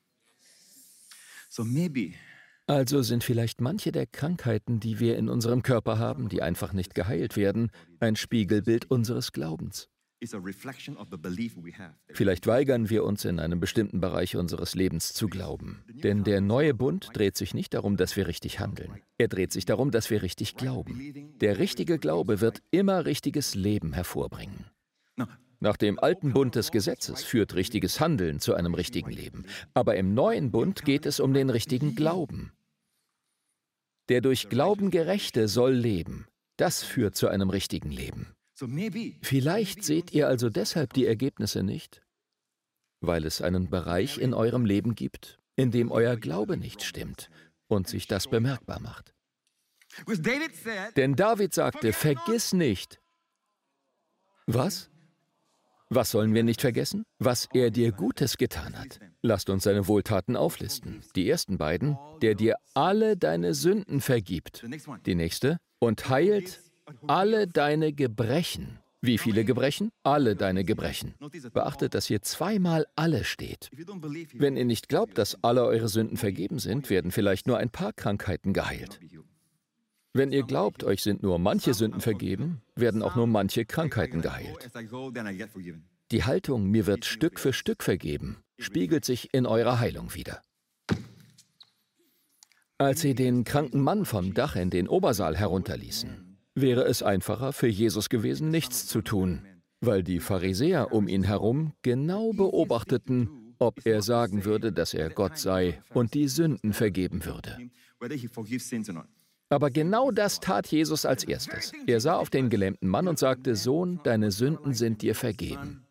Also sind vielleicht manche der Krankheiten, die wir in unserem Körper haben, die einfach nicht geheilt werden, ein Spiegelbild unseres Glaubens. Vielleicht weigern wir uns in einem bestimmten Bereich unseres Lebens zu glauben. Denn der neue Bund dreht sich nicht darum, dass wir richtig handeln. Er dreht sich darum, dass wir richtig glauben. Der richtige Glaube wird immer richtiges Leben hervorbringen. Nach dem alten Bund des Gesetzes führt richtiges Handeln zu einem richtigen Leben. Aber im neuen Bund geht es um den richtigen Glauben. Der durch Glauben Gerechte soll leben. Das führt zu einem richtigen Leben. Vielleicht seht ihr also deshalb die Ergebnisse nicht, weil es einen Bereich in eurem Leben gibt, in dem euer Glaube nicht stimmt und sich das bemerkbar macht. Denn David sagte, vergiss nicht. Was? Was sollen wir nicht vergessen? Was er dir Gutes getan hat. Lasst uns seine Wohltaten auflisten. Die ersten beiden, der dir alle deine Sünden vergibt. Die nächste, und heilt alle deine Gebrechen. Wie viele Gebrechen? Alle deine Gebrechen. Beachtet, dass hier zweimal alle steht. Wenn ihr nicht glaubt, dass alle eure Sünden vergeben sind, werden vielleicht nur ein paar Krankheiten geheilt. Wenn ihr glaubt, euch sind nur manche Sünden vergeben, werden auch nur manche Krankheiten geheilt. Die Haltung, mir wird Stück für Stück vergeben, spiegelt sich in eurer Heilung wider. Als sie den kranken Mann vom Dach in den Obersaal herunterließen, wäre es einfacher für Jesus gewesen, nichts zu tun, weil die Pharisäer um ihn herum genau beobachteten, ob er sagen würde, dass er Gott sei und die Sünden vergeben würde. Aber genau das tat Jesus als erstes. Er sah auf den gelähmten Mann und sagte, Sohn, deine Sünden sind dir vergeben.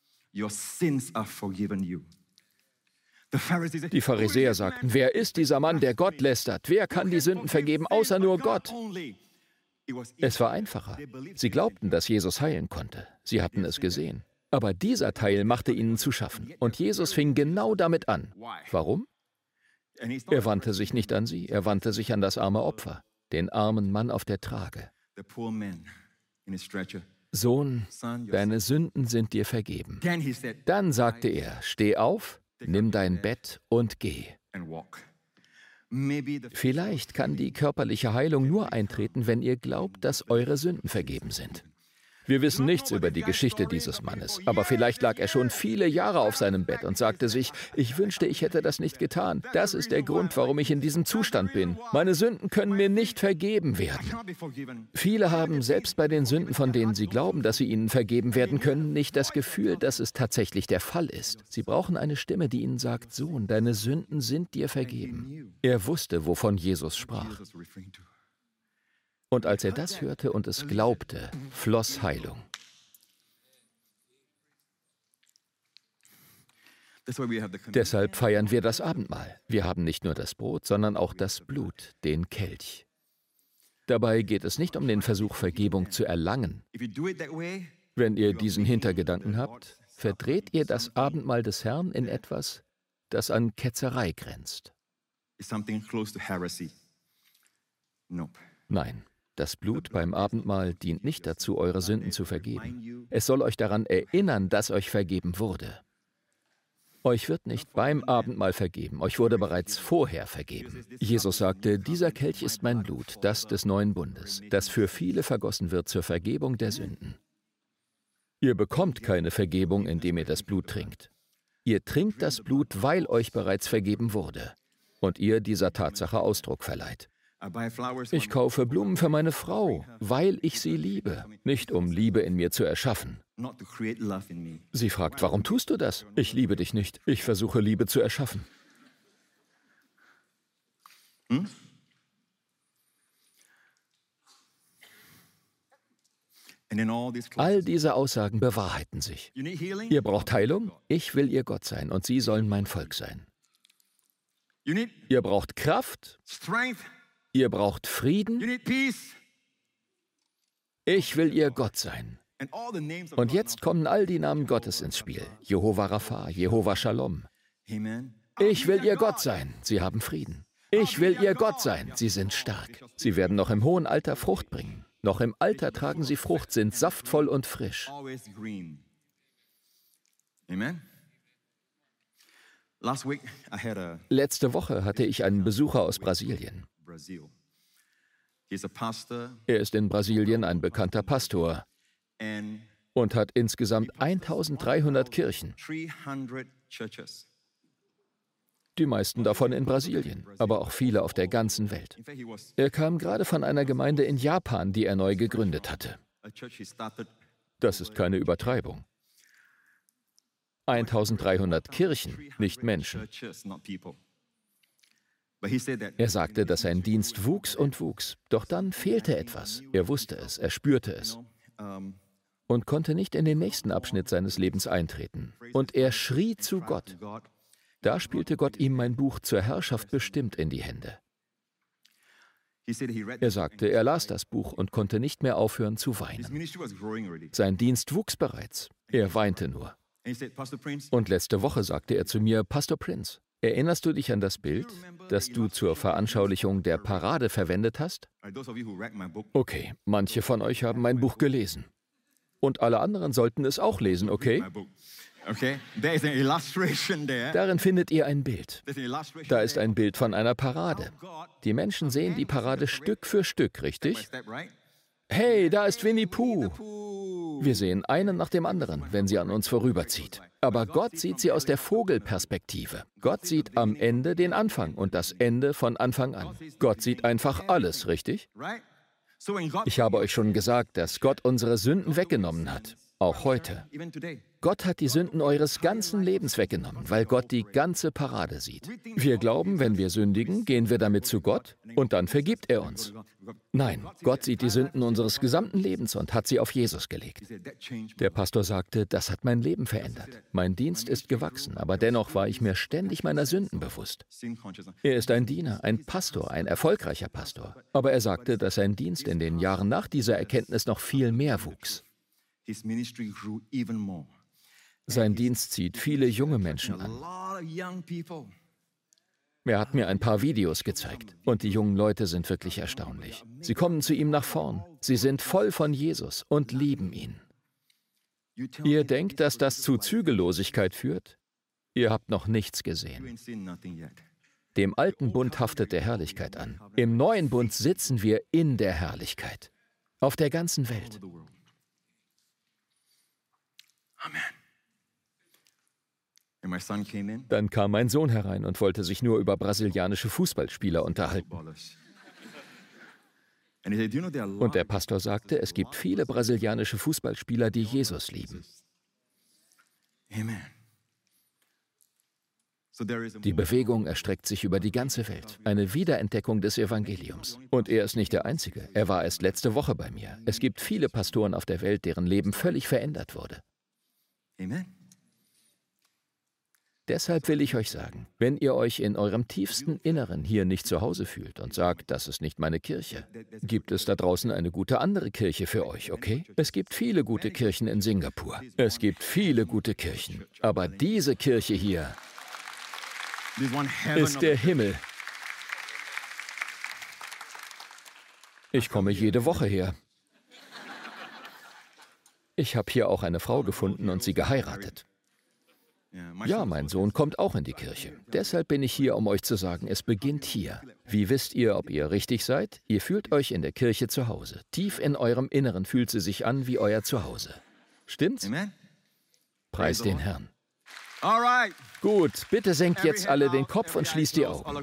Die Pharisäer sagten, wer ist dieser Mann, der Gott lästert? Wer kann die Sünden vergeben, außer nur Gott? Es war einfacher. Sie glaubten, dass Jesus heilen konnte. Sie hatten es gesehen. Aber dieser Teil machte ihnen zu schaffen. Und Jesus fing genau damit an. Warum? Er wandte sich nicht an sie, er wandte sich an das arme Opfer, den armen Mann auf der Trage. Sohn, deine Sünden sind dir vergeben. Dann sagte er, steh auf, nimm dein Bett und geh. Vielleicht kann die körperliche Heilung nur eintreten, wenn ihr glaubt, dass eure Sünden vergeben sind. Wir wissen nichts über die Geschichte dieses Mannes, aber vielleicht lag er schon viele Jahre auf seinem Bett und sagte sich, ich wünschte, ich hätte das nicht getan. Das ist der Grund, warum ich in diesem Zustand bin. Meine Sünden können mir nicht vergeben werden. Viele haben, selbst bei den Sünden, von denen sie glauben, dass sie ihnen vergeben werden können, nicht das Gefühl, dass es tatsächlich der Fall ist. Sie brauchen eine Stimme, die ihnen sagt, Sohn, deine Sünden sind dir vergeben. Er wusste, wovon Jesus sprach. Und als er das hörte und es glaubte, floss Heilung. Deshalb feiern wir das Abendmahl. Wir haben nicht nur das Brot, sondern auch das Blut, den Kelch. Dabei geht es nicht um den Versuch, Vergebung zu erlangen. Wenn ihr diesen Hintergedanken habt, verdreht ihr das Abendmahl des Herrn in etwas, das an Ketzerei grenzt. Nein, das Blut beim Abendmahl dient nicht dazu, eure Sünden zu vergeben. Es soll euch daran erinnern, dass euch vergeben wurde. Euch wird nicht beim Abendmahl vergeben, euch wurde bereits vorher vergeben. Jesus sagte, dieser Kelch ist mein Blut, das des neuen Bundes, das für viele vergossen wird zur Vergebung der Sünden. Ihr bekommt keine Vergebung, indem ihr das Blut trinkt. Ihr trinkt das Blut, weil euch bereits vergeben wurde und ihr dieser Tatsache Ausdruck verleiht. Ich kaufe Blumen für meine Frau, weil ich sie liebe, nicht um Liebe in mir zu erschaffen. Sie fragt, warum tust du das? Ich liebe dich nicht. Ich versuche, Liebe zu erschaffen. Hm? All diese Aussagen bewahrheiten sich. Ihr braucht Heilung? Ich will ihr Gott sein und sie sollen mein Volk sein. Ihr braucht Kraft? Ihr braucht Frieden? Ich will ihr Gott sein. Und jetzt kommen all die Namen Gottes ins Spiel. Jehova Rapha, Jehova Shalom. Ich will ihr Gott sein. Sie haben Frieden. Ich will ihr Gott sein. Sie sind stark. Sie werden noch im hohen Alter Frucht bringen. Noch im Alter tragen sie Frucht, sind saftvoll und frisch. Letzte Woche hatte ich einen Besucher aus Brasilien. Er ist in Brasilien ein bekannter Pastor und hat insgesamt eintausenddreihundert Kirchen. Die meisten davon in Brasilien, aber auch viele auf der ganzen Welt. Er kam gerade von einer Gemeinde in Japan, die er neu gegründet hatte. Das ist keine Übertreibung. eintausenddreihundert Kirchen, nicht Menschen. Er sagte, dass sein Dienst wuchs und wuchs, doch dann fehlte etwas. Er wusste es, er spürte es und konnte nicht in den nächsten Abschnitt seines Lebens eintreten. Und er schrie zu Gott. Da spielte Gott ihm mein Buch zur Herrschaft bestimmt in die Hände. Er sagte, er las das Buch und konnte nicht mehr aufhören zu weinen. Sein Dienst wuchs bereits, er weinte nur. Und letzte Woche sagte er zu mir, Pastor Prince, erinnerst du dich an das Bild, das du zur Veranschaulichung der Parade verwendet hast? Okay, manche von euch haben mein Buch gelesen. Und alle anderen sollten es auch lesen, okay? Darin findet ihr ein Bild. Da ist ein Bild von einer Parade. Die Menschen sehen die Parade Stück für Stück, richtig? Hey, da ist Winnie Pooh. Wir sehen einen nach dem anderen, wenn sie an uns vorüberzieht. Aber Gott sieht sie aus der Vogelperspektive. Gott sieht am Ende den Anfang und das Ende von Anfang an. Gott sieht einfach alles, richtig? Ich habe euch schon gesagt, dass Gott unsere Sünden weggenommen hat. Auch heute. Gott hat die Sünden eures ganzen Lebens weggenommen, weil Gott die ganze Parade sieht. Wir glauben, wenn wir sündigen, gehen wir damit zu Gott und dann vergibt er uns. Nein, Gott sieht die Sünden unseres gesamten Lebens und hat sie auf Jesus gelegt. Der Pastor sagte, das hat mein Leben verändert. Mein Dienst ist gewachsen, aber dennoch war ich mir ständig meiner Sünden bewusst. Er ist ein Diener, ein Pastor, ein erfolgreicher Pastor. Aber er sagte, dass sein Dienst in den Jahren nach dieser Erkenntnis noch viel mehr wuchs. Sein Dienst zieht viele junge Menschen an. Er hat mir ein paar Videos gezeigt und die jungen Leute sind wirklich erstaunlich. Sie kommen zu ihm nach vorn. Sie sind voll von Jesus und lieben ihn. Ihr denkt, dass das zu Zügellosigkeit führt? Ihr habt noch nichts gesehen. Dem alten Bund haftet der Herrlichkeit an. Im neuen Bund sitzen wir in der Herrlichkeit. Auf der ganzen Welt. Amen. Dann kam mein Sohn herein und wollte sich nur über brasilianische Fußballspieler unterhalten. Und der Pastor sagte, es gibt viele brasilianische Fußballspieler, die Jesus lieben. Die Bewegung erstreckt sich über die ganze Welt. Eine Wiederentdeckung des Evangeliums. Und er ist nicht der Einzige. Er war erst letzte Woche bei mir. Es gibt viele Pastoren auf der Welt, deren Leben völlig verändert wurde. Amen. Deshalb will ich euch sagen, wenn ihr euch in eurem tiefsten Inneren hier nicht zu Hause fühlt und sagt, das ist nicht meine Kirche, gibt es da draußen eine gute andere Kirche für euch, okay? Es gibt viele gute Kirchen in Singapur. Es gibt viele gute Kirchen. Aber diese Kirche hier ist der Himmel. Ich komme jede Woche her. Ich habe hier auch eine Frau gefunden und sie geheiratet. Ja, mein Sohn kommt auch in die Kirche. Deshalb bin ich hier, um euch zu sagen, es beginnt hier. Wie wisst ihr, ob ihr richtig seid? Ihr fühlt euch in der Kirche zu Hause. Tief in eurem Inneren fühlt sie sich an wie euer Zuhause. Stimmt's? Preis den Herrn. Gut, bitte senkt jetzt alle den Kopf und schließt die Augen.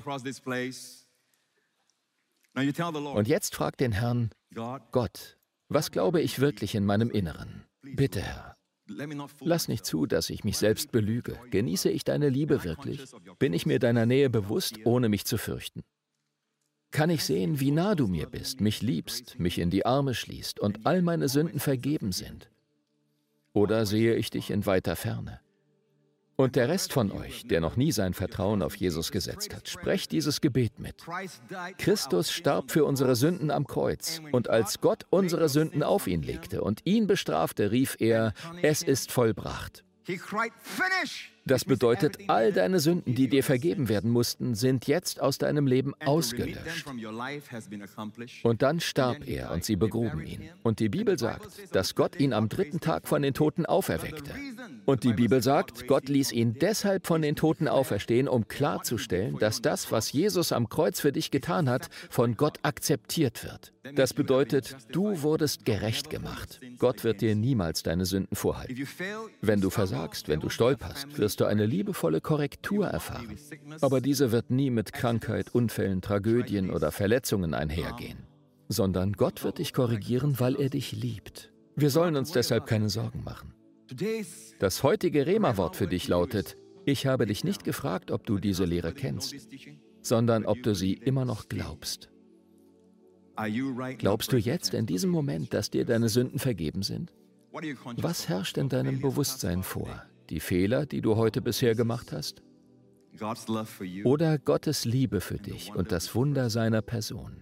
Und jetzt fragt den Herrn, Gott, was glaube ich wirklich in meinem Inneren? Bitte, Herr. Lass nicht zu, dass ich mich selbst belüge. Genieße ich deine Liebe wirklich? Bin ich mir deiner Nähe bewusst, ohne mich zu fürchten? Kann ich sehen, wie nah du mir bist, mich liebst, mich in die Arme schließt und all meine Sünden vergeben sind? Oder sehe ich dich in weiter Ferne? Und der Rest von euch, der noch nie sein Vertrauen auf Jesus gesetzt hat, sprecht dieses Gebet mit. Christus starb für unsere Sünden am Kreuz, und als Gott unsere Sünden auf ihn legte und ihn bestrafte, rief er, es ist vollbracht. Das bedeutet, all deine Sünden, die dir vergeben werden mussten, sind jetzt aus deinem Leben ausgelöscht. Und dann starb er und sie begruben ihn. Und die Bibel sagt, dass Gott ihn am dritten Tag von den Toten auferweckte. Und die Bibel sagt, Gott ließ ihn deshalb von den Toten auferstehen, um klarzustellen, dass das, was Jesus am Kreuz für dich getan hat, von Gott akzeptiert wird. Das bedeutet, du wurdest gerecht gemacht. Gott wird dir niemals deine Sünden vorhalten. Wenn du versagst, wenn du stolperst, wirst du eine liebevolle Korrektur erfahren. Aber diese wird nie mit Krankheit, Unfällen, Tragödien oder Verletzungen einhergehen. Sondern Gott wird dich korrigieren, weil er dich liebt. Wir sollen uns deshalb keine Sorgen machen. Das heutige Rema-Wort für dich lautet, ich habe dich nicht gefragt, ob du diese Lehre kennst, sondern ob du sie immer noch glaubst. Glaubst du jetzt in diesem Moment, dass dir deine Sünden vergeben sind? Was herrscht in deinem Bewusstsein vor? Die Fehler, die du heute bisher gemacht hast? Oder Gottes Liebe für dich und das Wunder seiner Person?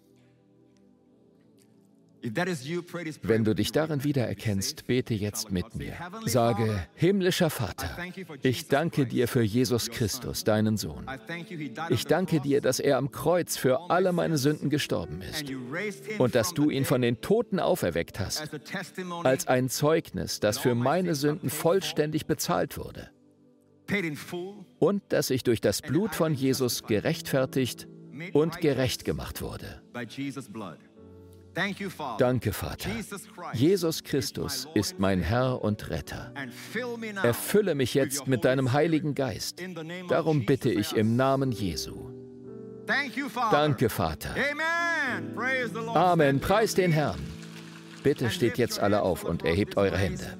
Wenn du dich darin wiedererkennst, bete jetzt mit mir. Sage, himmlischer Vater, ich danke dir für Jesus Christus, deinen Sohn. Ich danke dir, dass er am Kreuz für alle meine Sünden gestorben ist und dass du ihn von den Toten auferweckt hast, als ein Zeugnis, das für meine Sünden vollständig bezahlt wurde. Und dass ich durch das Blut von Jesus gerechtfertigt und gerecht gemacht wurde. Danke, Vater. Jesus Christus ist mein Herr und Retter. Erfülle mich jetzt mit deinem Heiligen Geist. Darum bitte ich im Namen Jesu. Danke, Vater. Amen. Preis den Herrn. Bitte steht jetzt alle auf und erhebt eure Hände.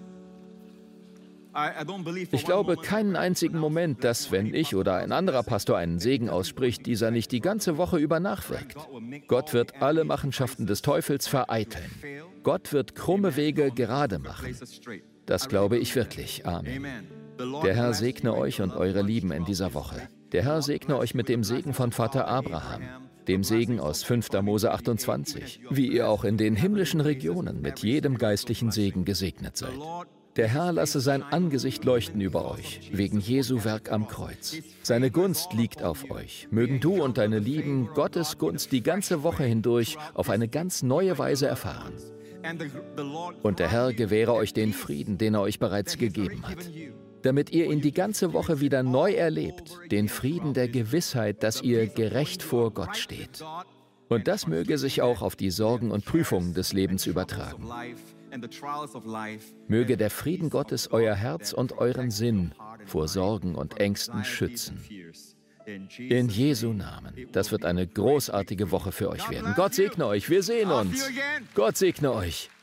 Ich glaube keinen einzigen Moment, dass, wenn ich oder ein anderer Pastor einen Segen ausspricht, dieser nicht die ganze Woche über nachwirkt. Gott wird alle Machenschaften des Teufels vereiteln. Gott wird krumme Wege gerade machen. Das glaube ich wirklich. Amen. Der Herr segne euch und eure Lieben in dieser Woche. Der Herr segne euch mit dem Segen von Vater Abraham, dem Segen aus fünfter Mose achtundzwanzig, wie ihr auch in den himmlischen Regionen mit jedem geistlichen Segen gesegnet seid. Der Herr lasse sein Angesicht leuchten über euch, wegen Jesu Werk am Kreuz. Seine Gunst liegt auf euch. Mögen du und deine Lieben Gottes Gunst die ganze Woche hindurch auf eine ganz neue Weise erfahren. Und der Herr gewähre euch den Frieden, den er euch bereits gegeben hat, damit ihr ihn die ganze Woche wieder neu erlebt, den Frieden der Gewissheit, dass ihr gerecht vor Gott steht. Und das möge sich auch auf die Sorgen und Prüfungen des Lebens übertragen. Möge der Frieden Gottes euer Herz und euren Sinn vor Sorgen und Ängsten schützen. In Jesu Namen. Das wird eine großartige Woche für euch werden. Gott segne euch. Wir sehen uns. Gott segne euch.